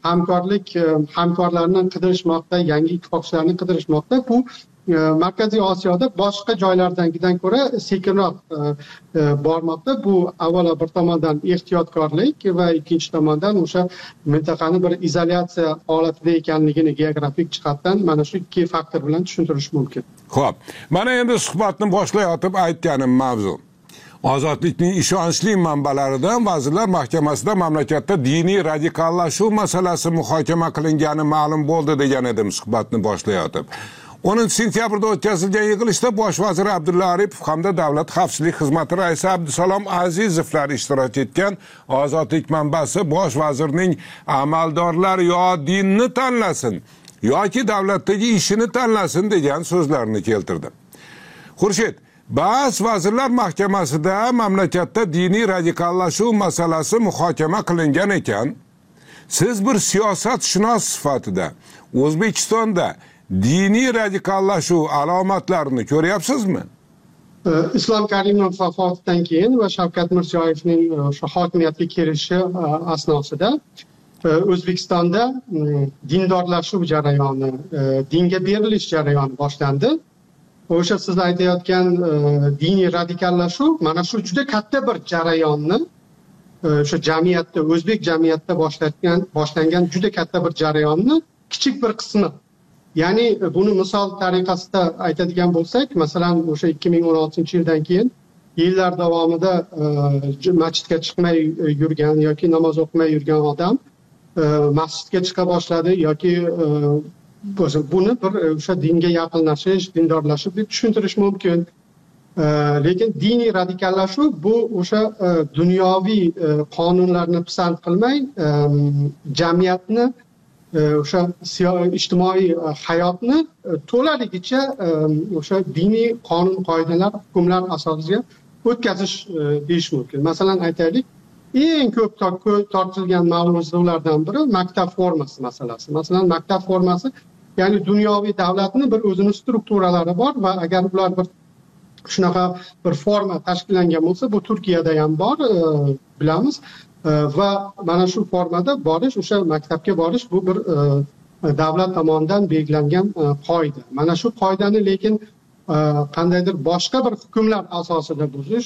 [SPEAKER 4] hamkorlarni qidirishmoqda, yangi ittifoqchilarni qidirishmoqda. Bu Markaziy Osiyoda boshqa joylardagidan ko'ra sekinroq bormoqda. Bu avvalo bir tomondan ehtiyotkorlik va ikkinchi tomondan o'sha mintaqani bir izolyatsiya holatida ekanligini geografik jihatdan mana shu ikki faktor bilan tushuntirish mumkin.
[SPEAKER 3] Xo'p, mana endi suhbatni boshlayotib aytganim mavzu. Ozodlikning ishonchli manbalaridan Vazirlar Mahkamasida mamlakatda diniy radikallashuv masalasi muhokama qilingani ma'lum bo'ldi degan edim suhbatni boshlayotib. 10 sentyabrda o'tkazilgan yig'ilishda Bosh vazir Abdulla Aripov hamda Davlat xavfsizlik xizmati raisi Abdusalom Azizovlar ishtirok etgan. Ozodlik manbasi Bosh vazirning amaldorlar yo dinni tanlasin yoki davlatdagi ishini tanlasin degan so'zlarini keltirdi. Xurshid, Ba'zi Vazirlar Mahkamasida mamlakatda diniy radikallashuv masalasi muhokama qilingan ekan. Siz bir siyosatshunos sifatida O'zbekistonda diniy radikallashuv alomatlarini ko'ryapsizmi?
[SPEAKER 4] Islom Karimov vafotidan keyin va Shavkat Mirziyoyevning o'sha hokimiyatga kelishi asnosida O'zbekistonda dindorlashuv jarayoni, dinga berilish jarayoni boshlandi. O'sha siz aytayotgan diniy radikallashuv mana shu juda katta bir jarayonni o'sha jamiyatda, o'zbek jamiyatida boshlangan juda katta bir jarayonni kichik bir qismi. Ya'ni buni misol tariqasida aytadigan bo'lsak, masalan, o'sha 2016-yildan keyin yillar davomida masjidga chiqmay yurgan yoki namoz o'qimay yurgan odam masjidga chiqa boshladi yoki buni bir o'sha dinga yaqinlashish, dindorlashish deb tushuntirish mumkin. Lekin diniy radikallashuv bu o'sha dunyoviy qonunlarni pisand qilmay jamiyatni o'sha ijtimoiy hayotni to'laligicha o'sha diniy qonun qoidalar, hukmlar asosiga o'tkazish deyish mumkin. Masalan aytaylik, eng ko'p tortilgan mavzulardan biri maktab formasi masalasi. Masalan, maktab formasi, ya'ni dunyoviy davlatning bir o'zining strukturalari bor va agar ular bir shunaqa bir forma tashkillangan bo'lsa, bu Turkiyada ham bor, bilamiz. Va mana shu formada borish, o'sha maktabga borish bu bir davlat tomonidan belgilangan qoida. Mana shu qoidani lekin qandaydir boshqa bir hukmlar asosida buzish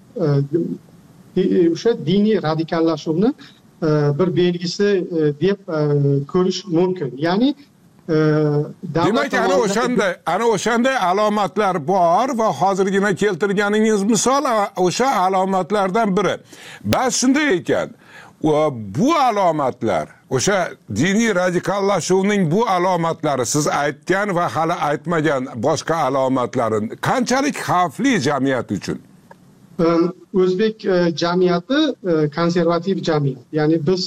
[SPEAKER 4] o'sha diniy radikallashuvni bir belgisi deb ko'rish mumkin. Ya'ni
[SPEAKER 3] demak ana o'shanda alomatlar bor va hozirgina keltirganingiz misol o'sha alomatlardan biri. Bas shunday ekan, bu alomatlar, o'sha diniy radikallashuvning bu alomatlari siz aytgan va hali aytmagan boshqa alomatlari qanchalik xavfli jamiyat uchun?
[SPEAKER 4] O'zbek jamiyati konservativ jamiyat. Ya'ni biz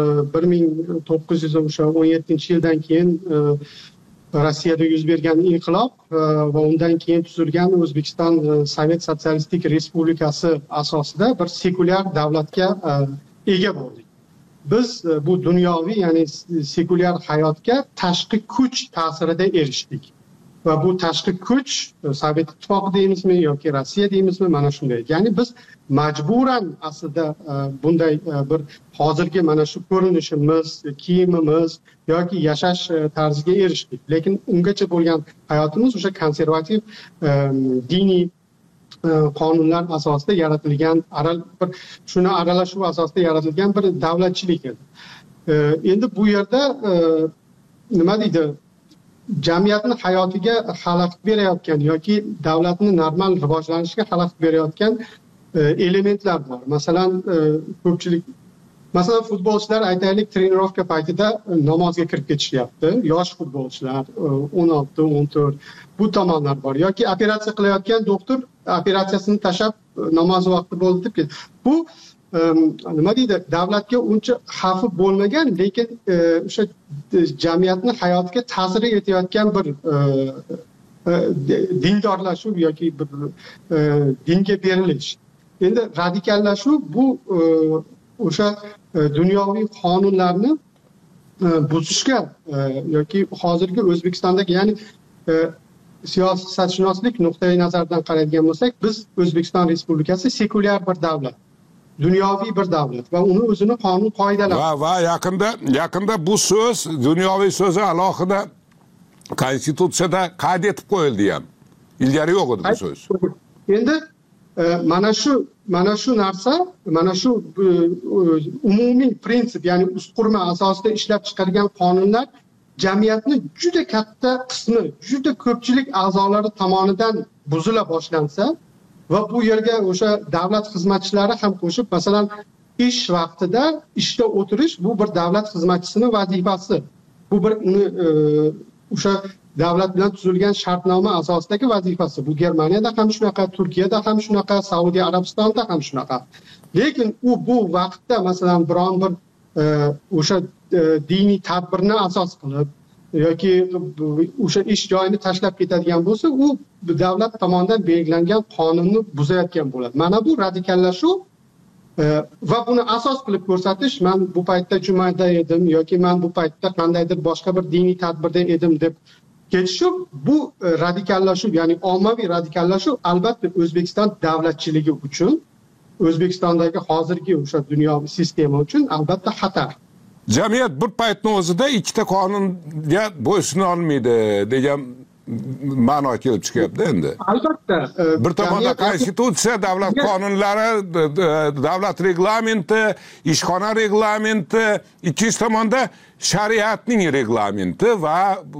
[SPEAKER 4] 1917-yildan keyin Rossiyada yuz bergan inqilob va undan keyin tuzilgan O'zbekiston Sovet Sotsialistik Respublikasi asosida bir sekulyar davlatga ega bo'ldik. Biz bu dunyoviy, ya'ni sekulyar hayotga tashqi kuch ta'sirida erishdik. Va bu tashqi kuch Sovet ittifoqi deymizmi yoki Rossiya deymizmi, mana shunday. Ya'ni biz majburan aslida bunday bir hozirgi mana shu ko'rinishimiz, kiyimimiz yoki yashash tarziga erishdik. Lekin ungacha bo'lgan hayotimiz o'sha konservativ diniy qonunlar asosida yaratilgan, shuni aralashuv asosida yaratilgan bir davlatchilik edi. Endi bu yerda nima deydi? Jamiyatni hayotiga xalaqit berayotgan yoki davlatni normal rivojlanishiga xalaqit berayotgan elementlar bor. Masalan, ko'pchilik, masalan, futbolchilar aytaylik, trenirovka paytida namozga kirib ketishyapti. Yosh futbolchilar 16-14 bu tomonlar bor. Yoki operatsiya qilayotgan doktor operatsiyasini tashlab namoz vaqti bo'ldi deb ketdi. Bu nima deydi, davlatga uncha xavfi bo'lmagan, lekin o'sha jamiyatni hayotiga ta'sir etayotgan bir dindorlashuv yoki bir dinga berilish. Endi radikallashuv bu o'sha dunyoviy qonunlarni buzishga yoki hozirgi O'zbekistondagi, ya'ni siyosatshunoslik nuqtai nazaridan qaraydigan bo'lsak, biz O'zbekiston Respublikasi sekulyar bir davlat. Dunyoviy bir davlat va uni o'zini qonun qoidalari
[SPEAKER 3] va yaqinda bu so'z, dunyoviy so'zi alohida konstitutsiyada qayd etib qo'yildi ham. Ilgari yo'q edi bu so'z.
[SPEAKER 4] Endi mana shu narsa, mana shu umumiy prinsip, ya'ni usqurma asosida ishlab chiqarilgan qonunlar jamiyatni juda katta qismi, juda ko'pchilik a'zolari tomonidan buzila boshlansa va bu yerga o'sha davlat xizmatchilari ham qo'shib, masalan, ish vaqtida ishda o'tirish bu bir davlat xizmatchisini vazifasi. Bu bir o'sha davlat bilan tuzilgan shartnoma asosidagi vazifasi. Bu Germaniyada ham shunaqa, Turkiyada ham shunaqa, Saudiya Arabistonida ham shunaqa. Lekin bu vaqtda masalan biron bir o'sha diniy tadbirni asos qilib yoki o'sha ish joyini tashlab ketadigan bo'lsa, u davlat tomonidan belgilangan qonunni buzayotgan bo'ladi. Mana bu radikallashuv va buni asos qilib ko'rsatish, men bu paytda jumada edim yoki men bu paytda qandaydir boshqa bir diniy tadbirda edim deb ketishuv, bu radikallashuv, ya'ni ommaviy radikallashuv albatta O'zbekiston davlatchiligi uchun, O'zbekistondagi hozirgi o'sha dunyoviy sistema uchun albatta xatar.
[SPEAKER 3] Jamiyat bir paytning o'zida ikkita qonunga bo'ysuna olmaydi degan ma'no kelib chiqyapti endi.
[SPEAKER 4] Albatta.
[SPEAKER 3] Bir tomonda konstitutsiya, davlat qonunlari, davlat reglamenti, ishxona reglamenti, ikkinchi tomonda shariatning reglamenti va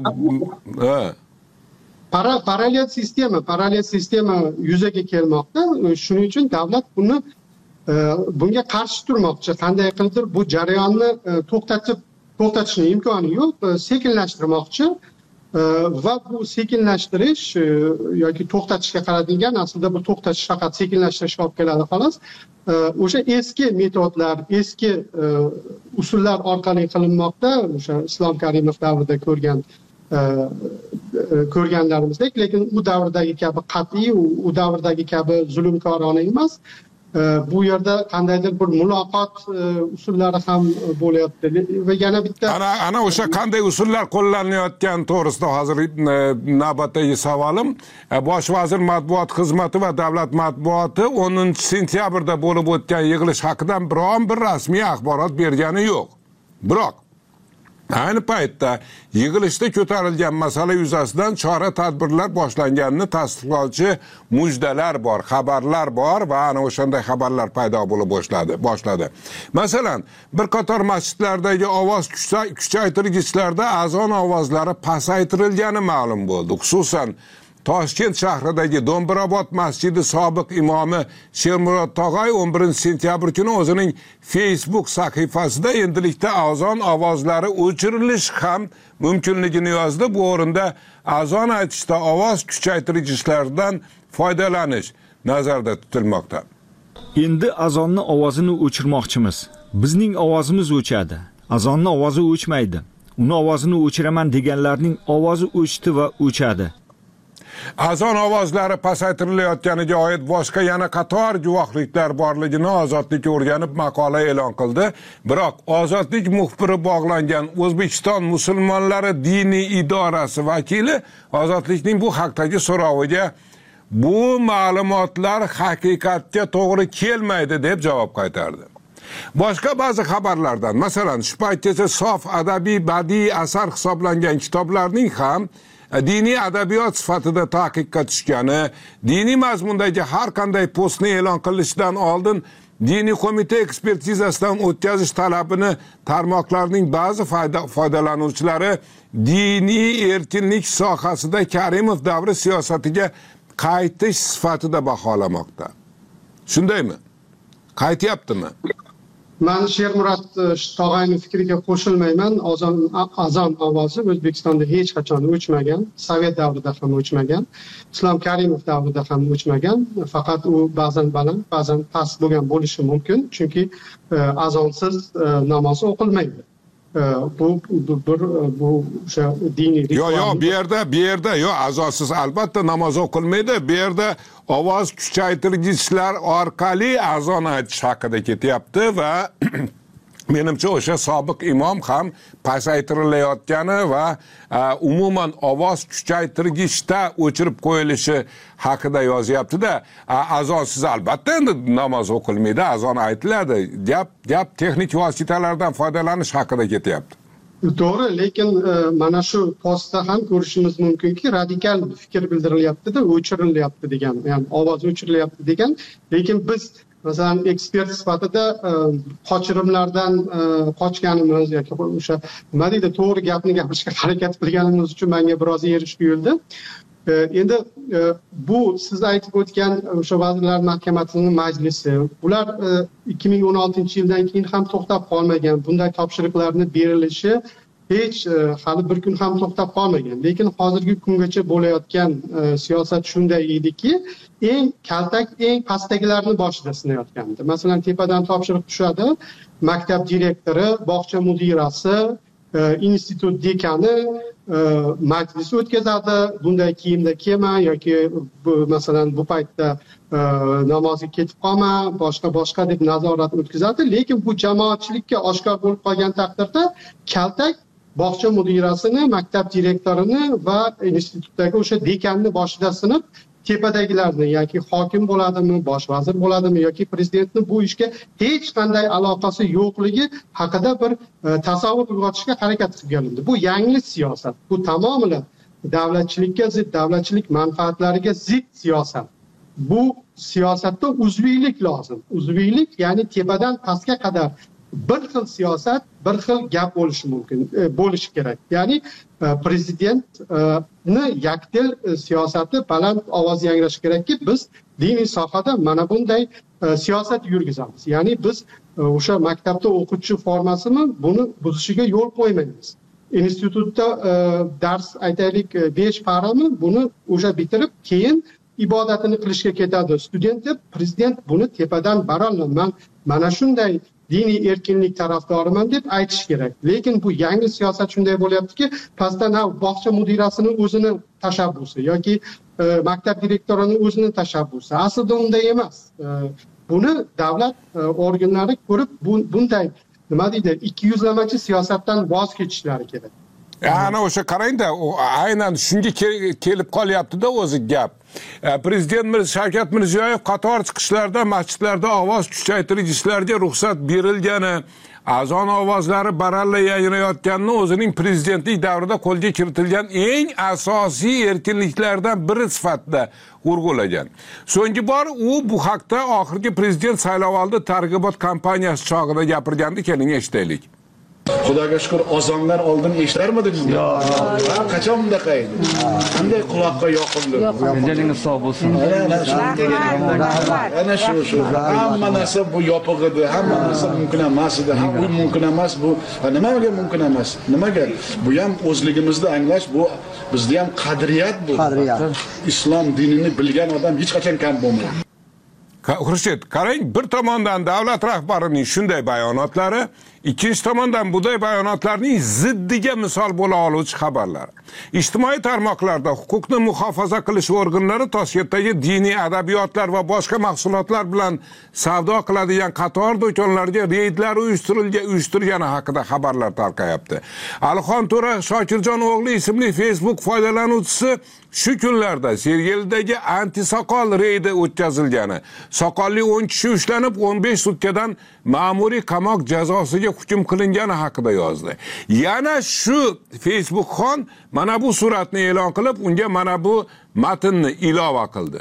[SPEAKER 3] parallel sistema yuzaga kelmoqda. Shuning uchun davlat bunga qarshi turmoqchi. Qanday qilib bu jarayonni to'xtatishning imkoni yo'q, sekinlashtirmoqchi. Va bu sekinlashtirish yoki to'xtatishga qaratilgan, aslida bu to'xtatish faqat sekinlashtirish olib keladi xolos. O'sha eski metodlar, eski usullar orqali qilinmoqda. O'sha Islom Karimov davrida ko'rganlarimizdek, lekin u davrdagi kabi qat'iy, u davrdagi kabi zulmkorona emas. Bu yerda qandaydir bir muloqot usullari ham bo'lyapti va yana bitta ana o'sha qanday usullar qo'llanayotgan to'g'risida hozir navbatdagi savolim. Bosh vazir matbuot xizmati va davlat matbuoti 10-sentyabrda bo'lib o'tgan yig'ilish haqida biron bir rasmiy axborot bergani yo'q. Biroq Ayni paytda yig'ilishda ko'tarilgan masala yuzasidan chora-tadbirlar boshlanganini tasdiqlovchi mujdalar bor, xabarlar bor va ana o'shanday xabarlar paydo bo'la boshladi. Masalan, bir qator masjidlardagi ovoz kuchaytirgichlarda azon ovozlari pasaytirilgani ma'lum bo'ldi. Xususan, Toshkent shahridagi Do'mbirobod masjidi sobiq imomi Shermurod Tog'ay 11-sentyabr kuni o'zining Facebook sahifasida endilikda azon ovozlari o'chirilishi ham mumkinligini yozdi. Bu o'rinda azon aytishda ovoz kuchaytirgichlaridan foydalanish nazarda tutilmoqda.
[SPEAKER 5] Endi azonni ovozini o'chirmoqchimiz. Bizning ovozimiz o'chadi. Azonni ovozi o'chmaydi. Uni ovozini o'chiraman deganlarning ovozi o'chdi va o'chadi.
[SPEAKER 3] Azon ovozlari pasaytirilayotganiga oid boshqa yana qator guvohliklar borligini Ozodlik o'rganib maqola e'lon qildi. Biroq Ozodlik muxbiri bog'langan O'zbekiston musulmonlari diniy idorasi vakili Ozodlikning bu haqdagi so'roviga bu ma'lumotlar haqiqatga to'g'ri kelmaydi deb javob qaytardi. Boshqa ba'zi xabarlardan, masalan, shu paytgacha sof adabiy badiiy asar hisoblangan kitoblarning ham diniy adabiyot sifatida taqiqqa tushgani, diniy mazmundagi har qanday postni e'lon qilishidan oldin diniy qo'mita ekspertizasidan o'tkazish talabini tarmoqlarning ba'zi foydalanuvchilari diniy erkinlik sohasida Karimov davri siyosatiga qaytish sifatida baholamoqda. Shundaymi? Qaytyaptimi?
[SPEAKER 4] Men Shermurod Tog'ayning fikriga qo'shilmayman. Azon ovozi O'zbekistonda hech qachon o'chmagan, Sovet davrida ham o'chmagan, Islom Karimov davrida ham o'chmagan. Faqat u ba'zan baland, ba'zan past bo'lgan bo'lishi mumkin, chunki azonsiz namoz o'qilmaydi. Bu o'sha diniy
[SPEAKER 3] bu yerda azonsiz albatta namoz o'qilmaydi. Bu yerda ovoz kuchaytirgichlar orqali azon aytish haqida ketyapti va menimcha o'sha sobiq imom ham pasaytirilayotgani va umuman ovoz kuchaytirgichda o'chirib qo'yilishi haqida yozyapti-da. Azonsiz albatta endi namoz o'qilmaydi, azon aytiladi. Gap texnik vositalardan foydalanish haqida ketyapti.
[SPEAKER 4] To'g'ri, lekin mana shu postda ham ko'rishimiz mumkinki, radikal fikr bildirilyapti-da, o'chirilyapti degan, ya'ni ovoz o'chirilyapti degan, lekin biz masalan ekspert sifatida qochirimlardan qochganimiz yoki o'sha nima deydi, to'g'ri gapni gapirishga harakat qilganimiz uchun menga biroz erish tuyuldi. Endi bu siz aytib o'tgan o'sha Vazirlar Mahkamasining majlisi, ular 2016-yildan keyin ham to'xtab qolmagan. Bunday topshiriqlarni berilishi hech hali bir kun ham to'xtab qolmagan. Lekin hozirgi kungacha bo'layotgan siyosat shunday ediki, eng kaltak eng pastdagilarni boshida sinayotgandi. Masalan, tepadan topshiriq tushadi, maktab direktori, bog'cha mudirasi, institut dekani majlis o'tkazadi, bunday kiyimda kelma yoki masalan bu paytda namozga ketib qolma, boshqa deb nazorat o'tkazadi. Lekin bu jamoatchilikka oshkor bo'lib qolgan taqdirda kaltak bog'cha mudirasini, maktab direktorini va institutdagi o'sha dekanni boshida sinib, tepadagilarni yoki hokim bo'ladimi, bosh vazir bo'ladimi yoki prezidentni bu ishga hech qanday aloqasi yo'qligi haqida bir tasavvur uyg'otishga harakat qilgandi. Bu yangi siyosat. Bu tamomila davlatchilikka zid, davlatchilik manfaatlariga zid siyosat. Bu siyosatda uzviylik lozim. Uzviylik, ya'ni tepadan pastga qadar bir xil siyosat, bir xil gap bo'lishi mumkin, bo'lishi kerak. Ya'ni prezidentni yakdil siyosati baland ovoz yangrashi kerakki, biz diniy sohada mana bunday siyosat yurgizamiz. Ya'ni biz o'sha maktabda o'quvchi formasini buni buzishiga yo'l qo'ymaymiz. Institutda dars aytaylik 5 parami, buni o'sha bitirib keyin ibodatini qilishga ketadi student deb, prezident buni tepadan baralla mana shunday diniy erkinlik tarafdoriman deb aytish kerak. Lekin bu yangi siyosat shunday bo'lyaptiki, pastdan bog'cha mudirasini o'zini tashabbusi yoki maktab direktorining o'zini tashabbusi. Aslida unday emas. Buni davlat organlari ko'rib bunday nima deydi, 200lamachi siyosatdan voz kechishlari kerak.
[SPEAKER 3] Ana o'sha qarangda, aynan shunga kelib qolyapti-da o'zi gap. Prezident Shavkat Mirziyoyev qator chiqishlarda masjidlarda ovoz kuchaytirgichlarga ruxsat berilgani, azon ovozlari baralla yangrayotganini o'zining prezidentlik davrida qo'lga kiritilgan eng asosiy erkinliklardan biri sifatida urg'ulagan. So'nggi bor u bu haqda oxirgi prezident saylovoldi targ'ibot kampaniyasi chog'ida gapirgandi, keling eshitaylik.
[SPEAKER 6] Xudoga shukr, azonlar oldin eshitarmidingiz? Yo'q. Qachon bunaqa edi? Qanday quloqqa yoqimli.
[SPEAKER 7] Joningiz sog' bo'lsin.
[SPEAKER 6] Ana shu. Hamma narsa bu yopiq edi, hamma narsa mumkin emas edi. Bu mumkin emas, bu nimaga mumkin emas? Nimaga? Bu ham o'zligimizni anglash, bu bizda ham qadriyat bu. Islom dinini bilgan odam hech qachon kam bo'lmaydi.
[SPEAKER 3] Xurshid, qarang, bir tomondan davlat rahbarining shunday bayonotlari, ikkinchi tomondan bunday bayonotlarning ziddiga misol bo'la oluvchi xabarlar. Ijtimoiy tarmoqlarda huquqni muhofaza qilish organlari Toshkentdagi diniy adabiyotlar va boshqa mahsulotlar bilan savdo qiladigan qator do'konlarga reydlar uyushtirgani haqida xabarlar tarqayapti. Alixon To'ra Shokirjon o'g'li ismli Facebook foydalanuvchisi shu kunlarda Sergelidagi antisoqol reydi o'tkazilgani, soqolli 10 kishi ushlanib 15 sutkadan ma'muriy qamoq jazosiga hukm qilingani haqida yozdi. Yana shu Facebook xon mana bu suratni e'lon qilib, unga mana bu matnni ilova qildi.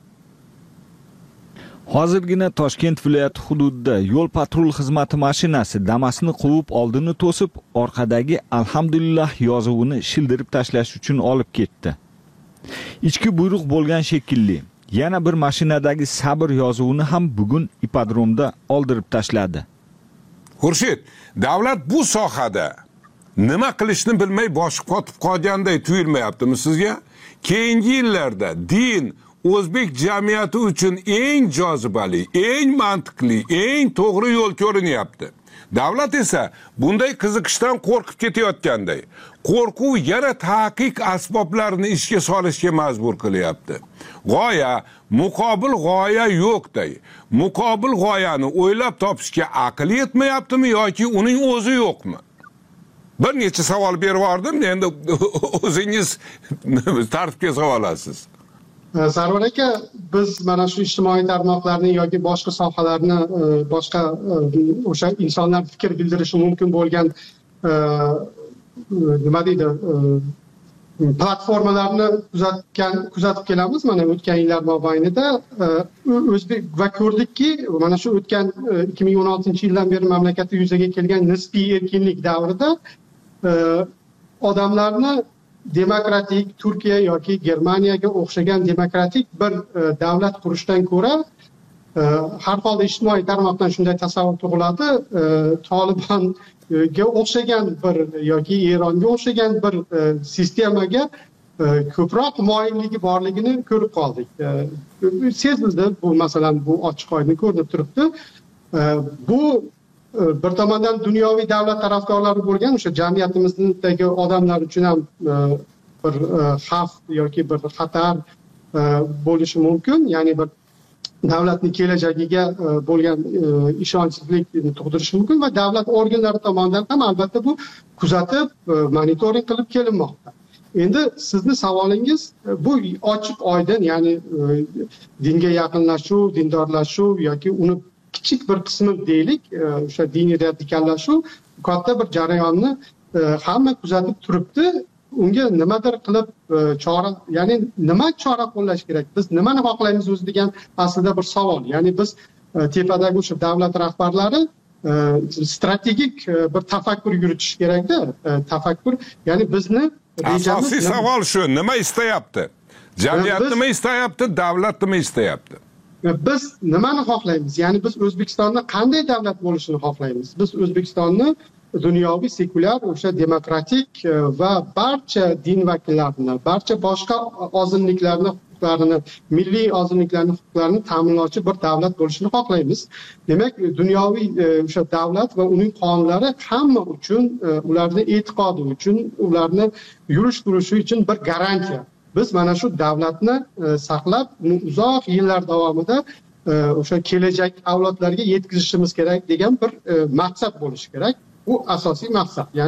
[SPEAKER 5] Hozirgina Toshkent viloyati hududida yo'l patrul xizmati mashinasi Damas'ni quvib oldini to'sib, orqadagi alhamdulillah yozuvini shildirib tashlash uchun olib ketdi. Ichki buyruq bo'lgan shekilli. Yana bir mashinadagi sabr yozuvini ham bugun ipodromda oldirib tashladi.
[SPEAKER 3] Xurshid, davlat bu sohada nima qilishni bilmay boshi qotib qolganday tuyulmayaptimi sizga? Keyingi yillarda din o'zbek jamiyati uchun eng jozibali, eng mantiqli, eng to'g'ri yo'l ko'rinyapti. Davlat esa bunday qiziqishdan qo'rqib ketayotganday, qo'rquv yana tahqiq asboblarini ishga solishga majbur qilyapti. G'oya, muqobil g'oya yo'qday. Muqobil g'oyani o'ylab topishga aql yetmayaptimi yoki uning o'zi yo'qmi? Bir necha savol berib yordim, endi o'zingiz tartibga solib olasiz.
[SPEAKER 4] Sarvar aka, biz mana shu ijtimoiy tarmoqlarni yoki boshqa sohalarni, boshqa o'sha insonlar fikr bildirishi mumkin bo'lgan nima deydi, platformalarni kuzatib kelamiz. Mana o'tgan yillar mobaynida o'zbek va ko'rdikki, mana shu o'tgan 2016-yildan beri mamlakatda yuzaga kelgan nisbiy erkinlik davrida odamlarni demokratik Turkiya yoki Germaniyaga o'xshagan demokratik bir davlat qurishdan ko'ra, har holda ijtimoiy tarmoqdan shunday tasavvur tug'iladi, Tolibonga o'xshagan bir yoki Eronga o'xshagan bir sistemaga ko'proq moyilligi borligini ko'rib qoldik. Sezildi, bu masalan bu ochiq oydin ko'rinib turibdi. Bu bir tomondan dunyoviy davlat tarafdorlari bo'lgan o'sha jamiyatimizdagi odamlar uchun ham bir xavf yoki bir xatar bo'lishi mumkin. Ya'ni bir davlatning kelajagiga bo'lgan ishonchsizlikni tug'dirishi mumkin va davlat organlari tomonidan ham albatta bu kuzatib, monitoring qilib kelinmoqda. Endi sizni savolingiz bu ochiq oydin, ya'ni dinga yaqinlashuv, dindorlashuv yoki uni kichik bir qismi deylik, o'sha diniy radikallashuv katta bir jarayonni hamma kuzatib turibdi. Unga nimadir qilib chora, ya'ni nima chora qo'llash kerak? Biz nimani xohlaymiz o'zi degan aslida bir savol. Ya'ni biz tepadagi o'sha davlat rahbarlari strategik bir tafakkur yuritish kerakda. Tafakkur, ya'ni bizni
[SPEAKER 3] asosiy savol shu, nima istayapti? Jamiyat nima istayapti, davlat nima istayapti?
[SPEAKER 4] Biz nimani xohlaymiz? Ya'ni biz O'zbekistonda qanday davlat bo'lishini xohlaymiz? Biz O'zbekistonni dunyoviy sekulyar, o'sha demokratik va barcha din vakillarini, barcha boshqa ozunliklarni huquqlarini, milliy ozunliklarning huquqlarini ta'minlovchi bir davlat bo'lishini xohlaymiz. Demak, dunyoviy o'sha davlat va uning qonunlari hamma uchun, ularning e'tiqodi uchun, ularni yurish turishi uchun bir garantiya. Biz mana shu davlatni saqlab, uni uzoq yillar davomida o'sha kelajak avlodlarga yetkazishimiz kerak degan bir maqsad bo'lishi kerak. Bu asosiy maqsad. Ya'ni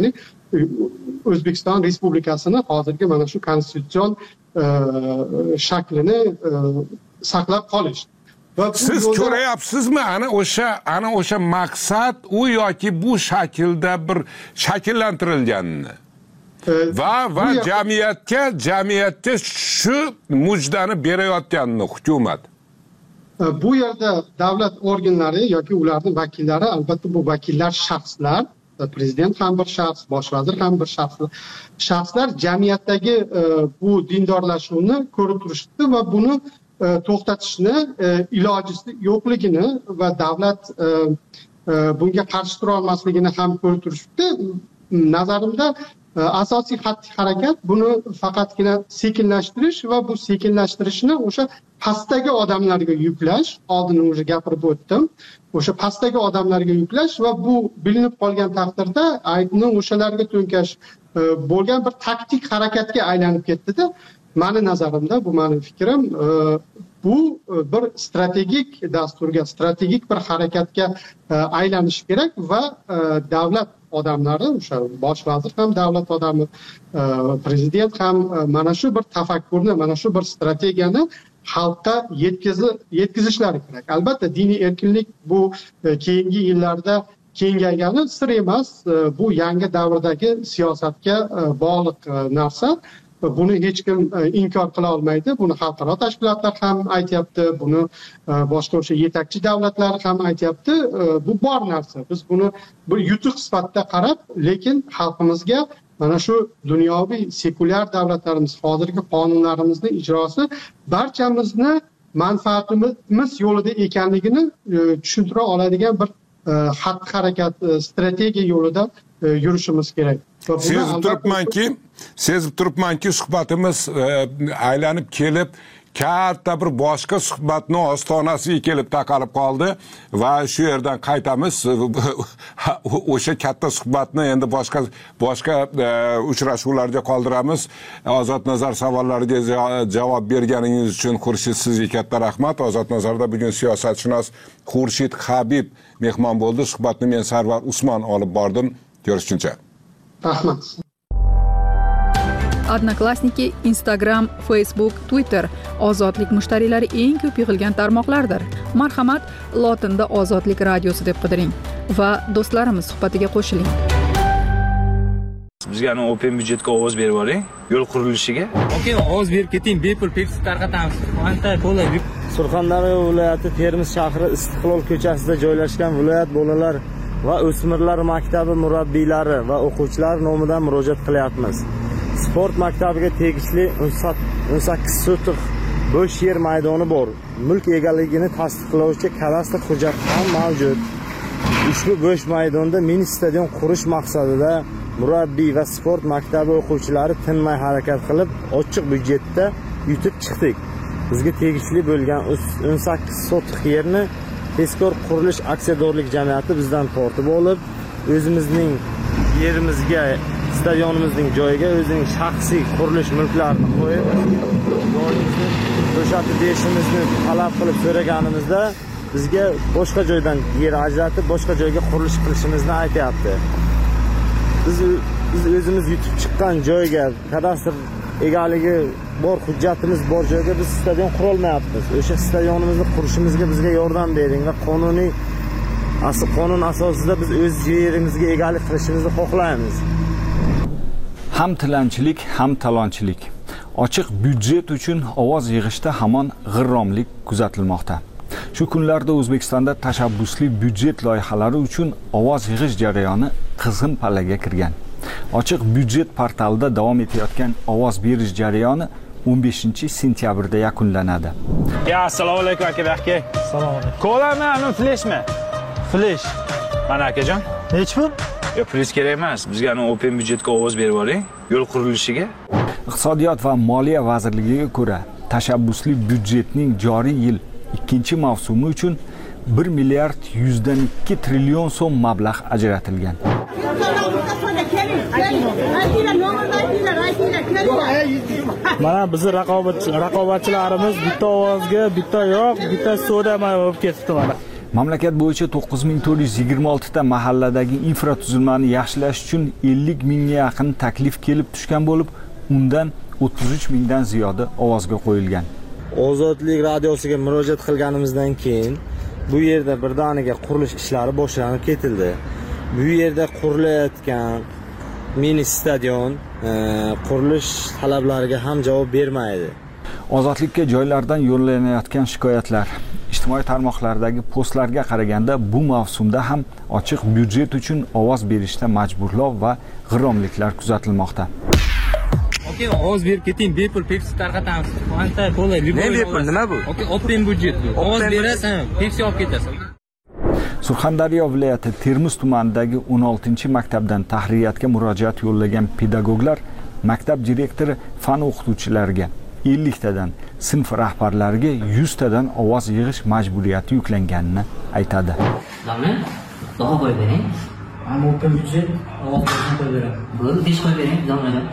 [SPEAKER 4] O'zbekiston Respublikasini hozirgi mana shu konstitutsion shaklini saqlab qolish.
[SPEAKER 3] Siz ko'ryapsizmi ana o'sha maqsad u yoki bu shaklda bir shakllantirilganini? Va jamiyatga shu mujdani berayotganini hukumat.
[SPEAKER 4] Bu yerda davlat organlari yoki ularning vakillari, albatta bu vakillar shaxslar, prezident ham bir shaxs, bosh vazir ham bir shaxslar jamiyatdagi bu dindorlashuvni ko'rib turishdi va buni to'xtatishni iloji yo'qligini va davlat bunga qarshi tura olmasligini ham ko'rib turishdi. Nazarimda asosiy xatti-harakat buni faqatgina sekinlashtirish va bu sekinlashtirishni o'sha pastdagi odamlarga yuklash, oldin o'sha gapirib o'tdim. O'sha pastdagi odamlarga yuklash va bu bilinib qolgan taqdirda aybni o'shalarga to'nkash bo'lgan bir taktik harakatga aylanib ketdi-da. Mani nazarimda, bu meni fikrim, bu bir strategik dasturga, strategik bir harakatga aylanishi kerak va davlat odamlari, o'sha bosh vazir ham davlat odami, prezident ham mana shu bir tafakkurni, mana shu bir strategiyani xalqqa yetkazishlari kerak. Albatta diniy erkinlik bu keyingi yillarda kengaygani sir emas, bu yangi davrdagi siyosatga bog'liq narsa. Buni hech kim inkor qila olmaydi. Buni xalqaro tashkilotlar ham aytyapti, buni boshqa o'sha yetakchi davlatlar ham aytyapti. Bu bor narsa. Biz buni bir yutuq sifatida qarab, lekin xalqimizga mana shu dunyoviy sekulyar davlatlarimiz hozirgi qonunlarimizni ijrosi barchamizni manfaatimiz yo'lida ekanligini tushuntira oladigan bir xatti-harakat, strategiya yo'lida yurishimiz kerak.
[SPEAKER 3] Sezib turibmanki, suhbatimiz aylanib kelib, katta bir boshqa suhbatni ostonasiga kelib taqalib qoldi va shu yerdan qaytamiz. O'sha katta suhbatni endi boshqa uchrashuvlarga qoldiramiz. Ozod Nazar savollariga javob berganingiz uchun Xurshid, sizga katta rahmat. Ozod Nazarda bugun siyosatshunos Xurshid Habib mehmon bo'ldi. Suhbatni men Sarvar Usmon olib bordim. Görüşünce.
[SPEAKER 4] Rahmat.
[SPEAKER 7] Odnoklassniki, Instagram, Facebook, Twitter ozodlik mushtariylari eng ko'p yig'ilgan tarmoqlardir. Marhamat, lotinda Ozodlik radiosi deb qidiring va do'stlarimiz suhbatiga qo'shiling.
[SPEAKER 8] Bizga open byudjetga ovoz berib oling, yo'l qurilishiga.
[SPEAKER 9] Okey, ovoz berib keting, bepul peksit tarqatamiz. Qancha to'la.
[SPEAKER 10] Surxondaryo viloyati Termiz shahri Istiqlol ko'chasida joylashgan viloyat bolalar va o'smirlar maktabi murabbiylari va o'quvchilar nomidan murojaat qilyapmiz. Sport maktabiga tegishli 18 sotix bo'sh yer maydoni bor. Mulk egaligini tasdiqlovchi kadastr hujjati ham mavjud. Ushbu bo'sh maydonda mini stadion qurish maqsadida murabbiy va sport maktabi o'quvchilari tinmay harakat qilib, ochiq byudjetda yutib chiqdik. Bizga tegishli bo'lgan 18 sotix yerni Tezkor qurilish aksiyadorlik jamiyati bizdan tortib olib, o'zimizning yerimizga, stadionimizning joyiga o'zining shaxsiy qurilish mulklarini qo'yib, joyimizni bo'shatib berishimizni talab qilib so'raganimizda bizga boshqa joydan yer ajratib, boshqa joyga qurilish qilishimizni aytayapti. Biz o'zimiz yutib chiqqan joyga, kadastr egaligi bor hujjatimiz bor joyga biz stadion qura olmayapmiz. O'sha stadionimizni qurishimizga bizga yordam bering va qonun asosida biz o'z yerimizga egalik qilishimizni xohlaymiz.
[SPEAKER 5] Ham tilanchilik, ham talonchilik. Ochiq byudjet uchun ovoz yig'ishda hamon g'irromlik kuzatilmoqda. Shu kunlarda O'zbekistonda tashabbusli byudjet loyihalari uchun ovoz yig'ish jarayoni qizg'in pallaga kirgan. Ochiq byudjet portalida davom etayotgan ovoz berish jarayoni 15-sentyabrda yakunlanadi.
[SPEAKER 8] Assalomu alaykum aka.
[SPEAKER 9] Assalomu alaykum.
[SPEAKER 8] Ko'lami, fleshmi?
[SPEAKER 9] Flesh.
[SPEAKER 8] Mana akajon.
[SPEAKER 9] Nech pul?
[SPEAKER 8] Yo'q, flesh kerak emas. Bizga open byudjetga ovoz berib oling, yo'l qurilishiga.
[SPEAKER 5] Iqtisodiyot va Moliya vazirligiga ko'ra, tashabbusli byudjetning joriy yil 2-mavsumi uchun 1 milliard 102 trillion so'm mablag' ajratilgan.
[SPEAKER 9] Mana bizni raqobatchilarimiz bitta ovozga, bitta yo'q, bitta so'da bo'lib ketibdi mana.
[SPEAKER 5] Mamlakat bo'yicha 9426 ta mahalladagi infratuzilmani yaxshilash uchun 50 mingga yaqin taklif kelib tushgan bo'lib, undan 33 mingdan ziyodi ovozga qo'yilgan.
[SPEAKER 10] Ozodlik radiosiga murojaat qilganimizdan keyin bu yerda birdaniga qurilish ishlari boshlanib ketildi. Bu yerda qurilayotgan mini stadion qurilish talablariga ham javob bermaydi.
[SPEAKER 5] Ozodlikka joylardan yo'llanayotgan shikoyatlar ijtimoiy tarmoqlardagi postlarga qaraganda bu mavsumda ham ochiq byudjet uchun ovoz berishda majburlov va g'irromliklar kuzatilmoqda.
[SPEAKER 9] Okey, ovoz berib keting, bepul Pepsi tarqatamiz. Qancha bo'lay?
[SPEAKER 11] Ne bepul, nima bu?
[SPEAKER 9] Okey, open byudjet bu. Ovoz berasan, Pepsi olib ketasan.
[SPEAKER 5] Surxondaryo viloyati Termiz tumanidagi 16-maktabdan tahririyatga murojaat yo'llagan pedagoglar maktab direktori fan o'qituvchilariga 50 tadan, sinf rahbarlariga 100 tadan ovoz yig'ish majburiyati yuklanganini aytadi.
[SPEAKER 12] Domla, baho qo'yib bering.
[SPEAKER 9] Ammo open byudjet ovoz berishni qo'yib beraman.
[SPEAKER 12] Bo'ldi, 5 qo'yib bering, domlajon.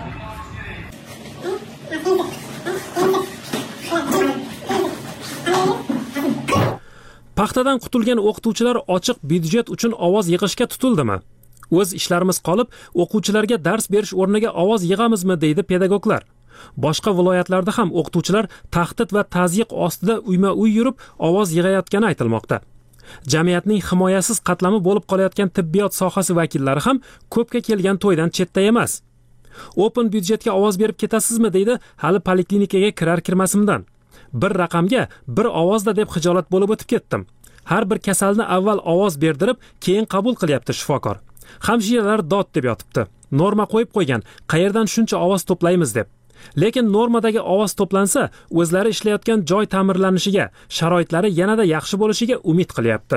[SPEAKER 1] Paxtadan qutulgan o'qituvchilar ochiq byudjet uchun ovoz yig'ishga tutildimi? O'z ishlarimiz qolib, o'quvchilarga dars berish o'rniga ovoz yig'amizmi deydi pedagoglar. Boshqa viloyatlarda ham o'qituvchilar tahdid va tazyiq ostida uyma-uy yurib ovoz yig'ayotgani aytilmoqda. Jamiyatning himoyasiz qatlami bo'lib qolayotgan tibbiyot sohasi vakillari ham ko'pga kelgan to'ydan chetda emas. Open byudjetga ovoz berib ketasizmi deydi hali poliklinikaga kirar-kirmasimdan. Bir raqamga bir ovozda deb xijolat bo'lib o'tib ketdim. Har bir kasalni avval ovoz berdirib, keyin qabul qilyapti shifokor. Hamshiralar dod deb yotibdi. Norma qo'yib qo'ygan, qayerdan shuncha ovoz to'playmiz deb. Lekin normadagi ovoz to'plansa, o'zlari ishlayotgan joy ta'mirlanishiga, sharoitlari yanada yaxshi bo'lishiga umid qilyapti.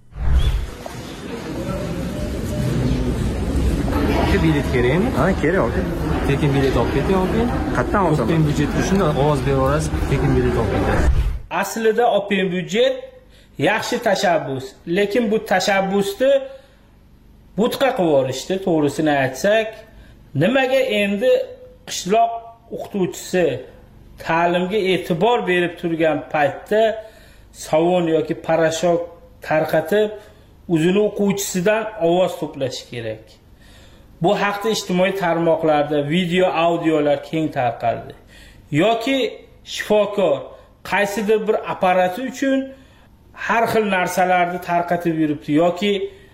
[SPEAKER 9] Bilet kerakmi?
[SPEAKER 11] Ha, kerak aka.
[SPEAKER 9] Tekin bilet olib keting aka.
[SPEAKER 11] Qayerdan olsam?
[SPEAKER 9] Open byudjetga shunday ovoz beraverasiz, tekin bilet olib ketasiz.
[SPEAKER 13] Aslida open byudjet yaxshi tashabbus, lekin bu tashabbusni butqa qilib yuborishdi, to'g'risini aytsak. Nimaga endi qishloq o'qituvchisi ta'limga e'tibor berib turgan paytda savon yoki parashok tarqatib, o'zini o'quvchisidan ovoz to'plash kerak. Bu haqda ijtimoiy tarmoqlarda video, audiolar keng tarqaldi. Yoki shifokor qaysidir bir apparati uchun har xil narsalarni tarqatib yuribdi yoki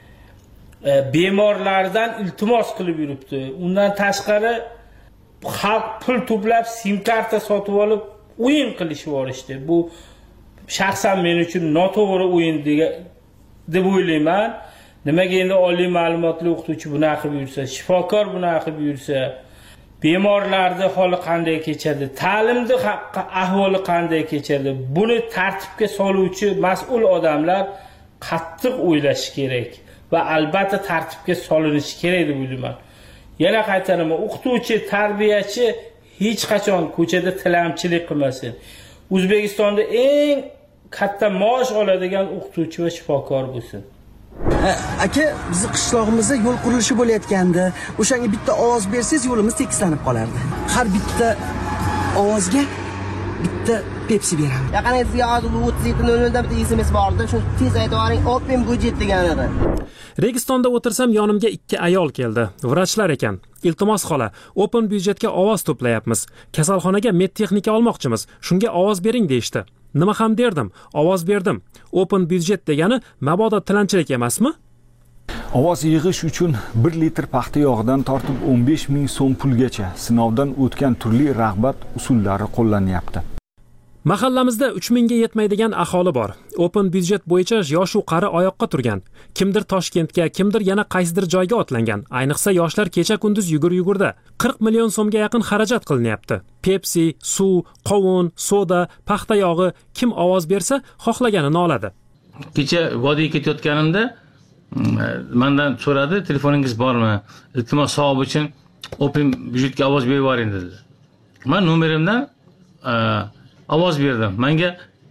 [SPEAKER 13] bemorlardan iltimos qilib yuribdi. Undan tashqari xalq pul to'plab sim karta sotib olib o'yin qilishib yuborishdi. Bu shaxsan men uchun noto'g'ri o'yin deb o'ylayman. Nimaga endi oliy ma'lumotli o'qituvchi bunaqa qilib yursa, shifokor bunaqa qilib yursa, bemorlarning holi qanday kechadi, ta'limning ahvoli qanday kechadi? Buni tartibga soluvchi mas'ul odamlar qattiq o'ylashi kerak va albatta tartibga solinishi kerak deb o'ylayman. Yana qaytaraman, o'qituvchi, tarbiyachi hech qachon ko'chada tilamchilik qilmasin. O'zbekistonda eng katta maosh oladigan o'qituvchi va shifokor bo'lsin.
[SPEAKER 14] Aka, bizni qishlog'imizda yo'l qurilishi bo'layotganda, o'shanga bitta ovoz bersangiz yo'limiz tekislanib qolardi. Har bitta ovozga bitta Pepsi beramiz.
[SPEAKER 15] Yaqinda sizga hozir 37:00 da bitta SMS bordi. Shu tez aytib yuboring, open byudjet deganiga.
[SPEAKER 1] Registonda o'tirsam yonimga ikki ayol keldi. Vrachlar ekan. Iltimos xola, open byudjetga ovoz to'playapmiz. Kasalxonaga medtexnika olmoqchimiz. Shunga ovoz bering deyishdi. Nima ham derdim? Ovoz berdim. Open byudjet degani mabodo tilanchilik emasmi?
[SPEAKER 5] Ovoz yig'ish uchun 1 litr paxta yog'idan tortib 15 ming so'm pulgacha sinovdan o'tgan turli rag'bat usullari qo'llanyapti.
[SPEAKER 1] Mahallamizda 3000 ga yetmaydigan aholi bor. Open byudjet bo'yicha yosh u qari oyoqqa turgan. Kimdir Toshkentga, kimdir yana qaysidir joyga otlangan. Ayniqsa yoshlar kecha kunduz yugurda 40 million so'mga yaqin xarajat qilinyapti. Pepsi, suv, qovun, soda, paxta yog'i kim ovoz bersa xohlaganini oladi.
[SPEAKER 16] Kecha vodiyga ketayotganimda mendan so'radi, telefoningiz bormi? Iltimos savob uchun open byudjetga ovoz berib yuboring dedi. Men nomerimdan ovoz berdim. Menga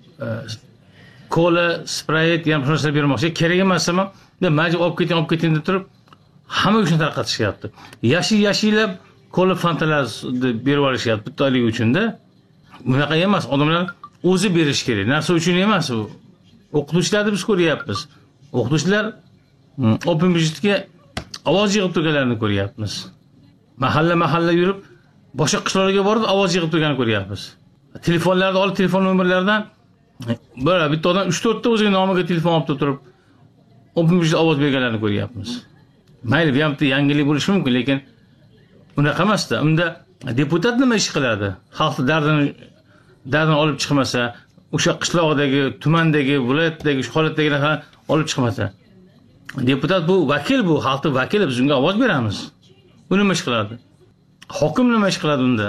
[SPEAKER 16] kola, Sprite, ham narsa bermoqchi. Kerak emasmi? Deb majbur olib keting deb turib, hamma uchun tarqatishyapti. Yashilab kola, fantalar berib yuborishyapti bitta oylik uchun-da. Bunaqa emas, odamlar o'zi berish kerak. Narsa uchun emas u. O'qituvchilarni biz ko'ryapmiz. O'qituvchilar open byudjetga ovoz yig'ib turganlarini ko'ryapmiz. Mahalla yurib, boshqa qishloqlarga borib ovoz yig'ib turganini ko'ryapmiz. Telefonlarni olib, telefon nomerlaridan bitta odam 3-4 ta o'zining nomiga telefon olib turib, open byudjetga ovoz berganlarini ko'ryapmiz. Mayli, bu ham yangilik bo'lishi mumkin, lekin unaqa emas-da. Unda deputat nima ish qiladi? Xalqning dardini olib chiqmasa, o'sha qishloqdagi, tumandagi, viloyatdagi, shu holatdagi narsalarni olib chiqmasa. Deputat bu vakil, bu xalqning vakili, biz unga ovoz beramiz. U nima ish qiladi? Hokim nima ish qiladi unda?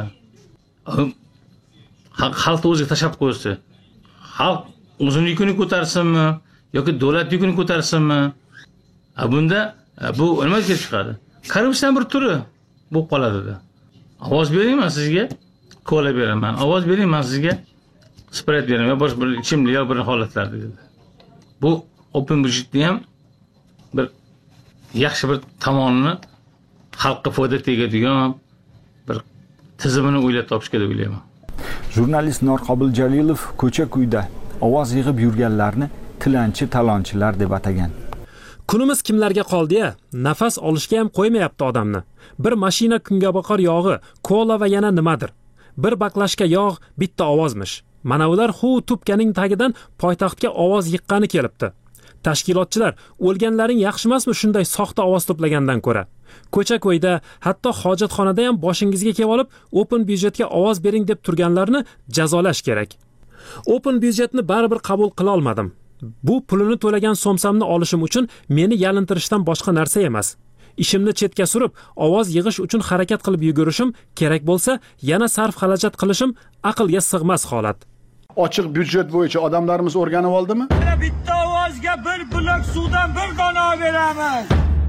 [SPEAKER 16] Xalqni o'ziga tashab qo'ysa, xalq o'zining yukini ko'tarsinmi yoki davlat yukini ko'tarsinmi? Bunda bu nima kelib chiqadi? Korrupsiyaning bir turi bo'lib qoladi-da. Ovoz bering, men sizga kola beraman. Ovoz bering, men sizga Sprite beraman yo boshqa bir ichimlik yo bir holatlarda dedi. Bu open byudjetni ham bir yaxshi bir tomonini xalqqa foyda tegadigan bir tizimini o'ylab topishga deb o'ylayman.
[SPEAKER 5] Jurnalist Norqobil Jalilov ko'cha-kuyda ovoz yig'ib yurganlarni tilanchi talonchilar deb atagan.
[SPEAKER 1] Kunimiz kimlarga qoldi-ya? Nafas olishga ham qo'ymayapti odamni. Bir mashina kungaboqar yog'i, kola va yana nimadir. Bir baklashka yog' bitta ovozmish. Mana ular tupkaning tagidan poytaxtga ovoz yiqqani kelibdi. Tashkilotchilar, o'lganlaring yaxshi emasmi shunday soxta ovoz to'plagandan ko'ra? Ko'cha-ko'yda, hatto hojatxonada ham boshingizga kelib olib, open byudjetga ovoz bering deb turganlarni jazolash kerak. Open byudjetni baribir qabul qila olmadim. Bu pulini to'lagan somsamni olishim uchun meni yalintirishdan boshqa narsa emas. Ishimni chetga surib, ovoz yig'ish uchun harakat qilib yugurishim, kerak bo'lsa, yana sarf xarajat qilishim aqlga sig'mas holat.
[SPEAKER 11] Ochiq byudjet bo'yicha odamlarimiz o'rganib oldimi?
[SPEAKER 17] Bitta ovozga bir blok suvdan bir dona beramiz.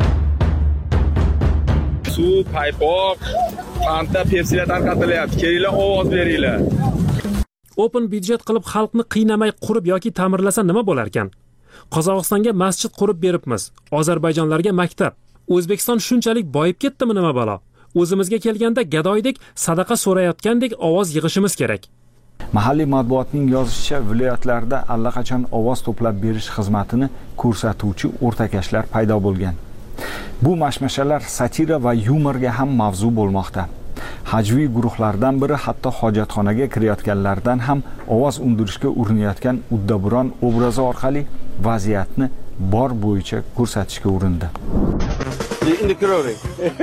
[SPEAKER 18] Suv, paypoq, Fanta, Pepsilar tarqatilyapti. Kelinglar, ovoz beringlar.
[SPEAKER 1] Open byudjet qilib xalqni qiynamay qurib yoki ta'mirlasa nima bo'lar ekan? Qozog'istonga masjid qurib beribmiz, Ozarbayjonlarga maktab. O'zbekiston shunchalik boyib ketdimi nima balo? O'zimizga kelganda gadoydek sadaqa so'rayotgandek ovoz yig'ishimiz kerak.
[SPEAKER 5] Mahalliy matbuotning yozishicha, viloyatlarda allaqachon ovoz to'plab berish xizmatini ko'rsatuvchi o'rtakashlar paydo bo'lgan. Bu mashmashalar satira va yumorga ham mavzu bo'lmoqda. Hajviy guruhlardan biri hatto hojatxonaga kirayotganlardan ham ovoz undirishga urinayotgan uddaburon obrazi orqali vaziyatni bor bo'yicha ko'rsatishga urindi.
[SPEAKER 17] Endi kiravering.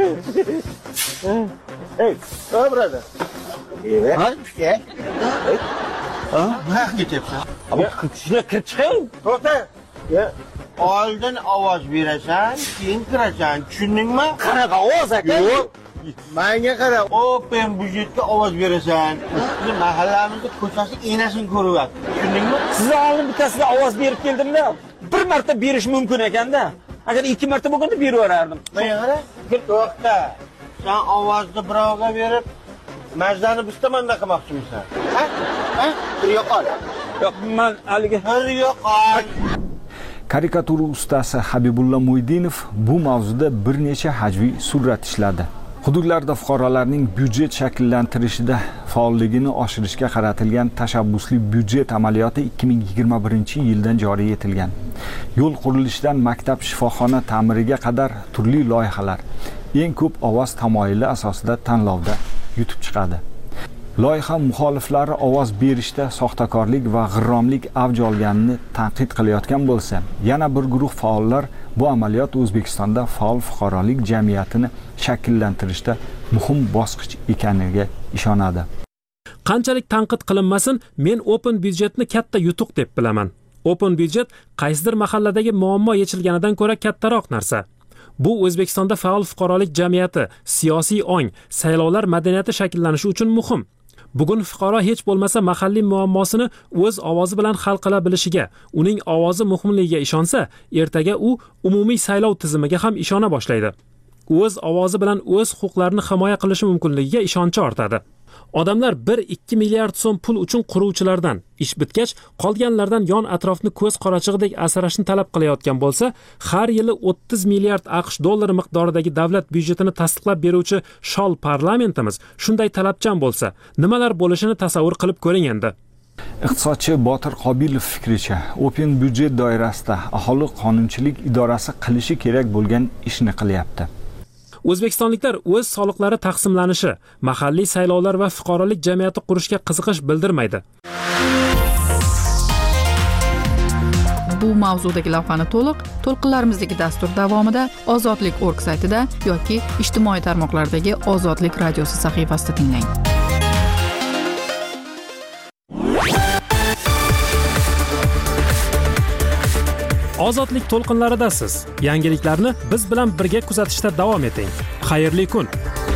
[SPEAKER 17] Hey, brother. Ha? Ha? Nima ketyapsan? Shuna kirib chiqing. To'xta. Oldin ovoz berasan, keyin kirasan. Tushundingmi? Qanaqa ovoz aka? Yo'q. Menga qara, open byudjetga ovoz berasan. Bizni mahallamizda ko'chasi enasini ko'ryapti. Tushundingmi?
[SPEAKER 9] Sizga oldin bittasiga ovoz berib keldim-da. Bir marta berish mumkin ekanda. Agar 2 marta bo'lganda berib yuborardim.
[SPEAKER 17] Menga qara. To'xta. Sen ovozni birovga berib, majdani biz tomonda qilmoqchimisan? Ha? Ha? Bir yo'qol.
[SPEAKER 9] Yo'q, men haliga
[SPEAKER 17] bir yo'qol.
[SPEAKER 5] Karikatura ustasi Habibulla Muydinov bu mavzuda bir necha hajviy surat ishladi. Hududlarda fuqarolarning byudjet shakllantirishida faolligini oshirishga qaratilgan tashabbusli byudjet amaliyoti 2021-yildan joriy etilgan. Yo'l qurilishidan maktab, shifoxona ta'miriga qadar turli loyihalar eng ko'p ovoz tamoyili asosida tanlovda yutib chiqadi. Loyiha muxoliflari ovoz berishda soxtakorlik va g'irromlik avj olganini tanqid qilayotgan bo'lsa, yana bir guruh faollar bu amaliyot O'zbekistonda faol fuqarolik jamiyatini shakllantirishda muhim bosqich ekaniga ishonadi.
[SPEAKER 1] Qanchalik tanqid qilinmasin, men open byudjetni katta yutuq deb bilaman. Open byudjet qaysidir mahalladagi muammo yechilganidan ko'ra kattaroq narsa. Bu O'zbekistonda faol fuqarolik jamiyati, siyosiy ong, saylovlar madaniyati shakllanishi uchun muhim. Bugun fuqaro hech bo'lmasa mahalliy muammosini o'z ovozi bilan hal qila bilishiga, uning ovozi muhimligiga ishonsa, ertaga u umumiy saylov tizimiga ham ishona boshlaydi. O'z ovozi bilan o'z huquqlarini himoya qilishi mumkinligiga ishonchi ortadi. Odamlar 1-2 milliard so'm pul uchun quruvchilardan, ish bitgach qolganlardan yon atrofni ko'z qorachig'idek asrashni talab qilayotgan bo'lsa, har yili 30 milliard AQSh dollari miqdoridagi davlat byudjetini tasdiqlab beruvchi shol parlamentimiz shunday talabchan bo'lsa, nimalar bo'lishini tasavvur qilib ko'ring endi.
[SPEAKER 5] Iqtisodchi Botir Qobilov fikricha, Open byudjet doirasida aholi qonunchilik idorasi qilishi kerak bo'lgan ishni qilyapti.
[SPEAKER 1] O'zbekistonliklar o'z soliqlari taqsimlanishi, mahalliy saylovlar va fuqarolik jamiyati qurishga qiziqish bildirmaydi.
[SPEAKER 7] Bu mavzudagi lavhani to'lqinlarimizdagi dastur davomida ozodlik.org saytida yoki ijtimoiy tarmoqlardagi Ozodlik radiosi sahifasida tinglang.
[SPEAKER 1] Ozodlik to'lqinlaridasiz. Yangiliklarni biz bilan birga kuzatishda davom eting. Xayrli kun.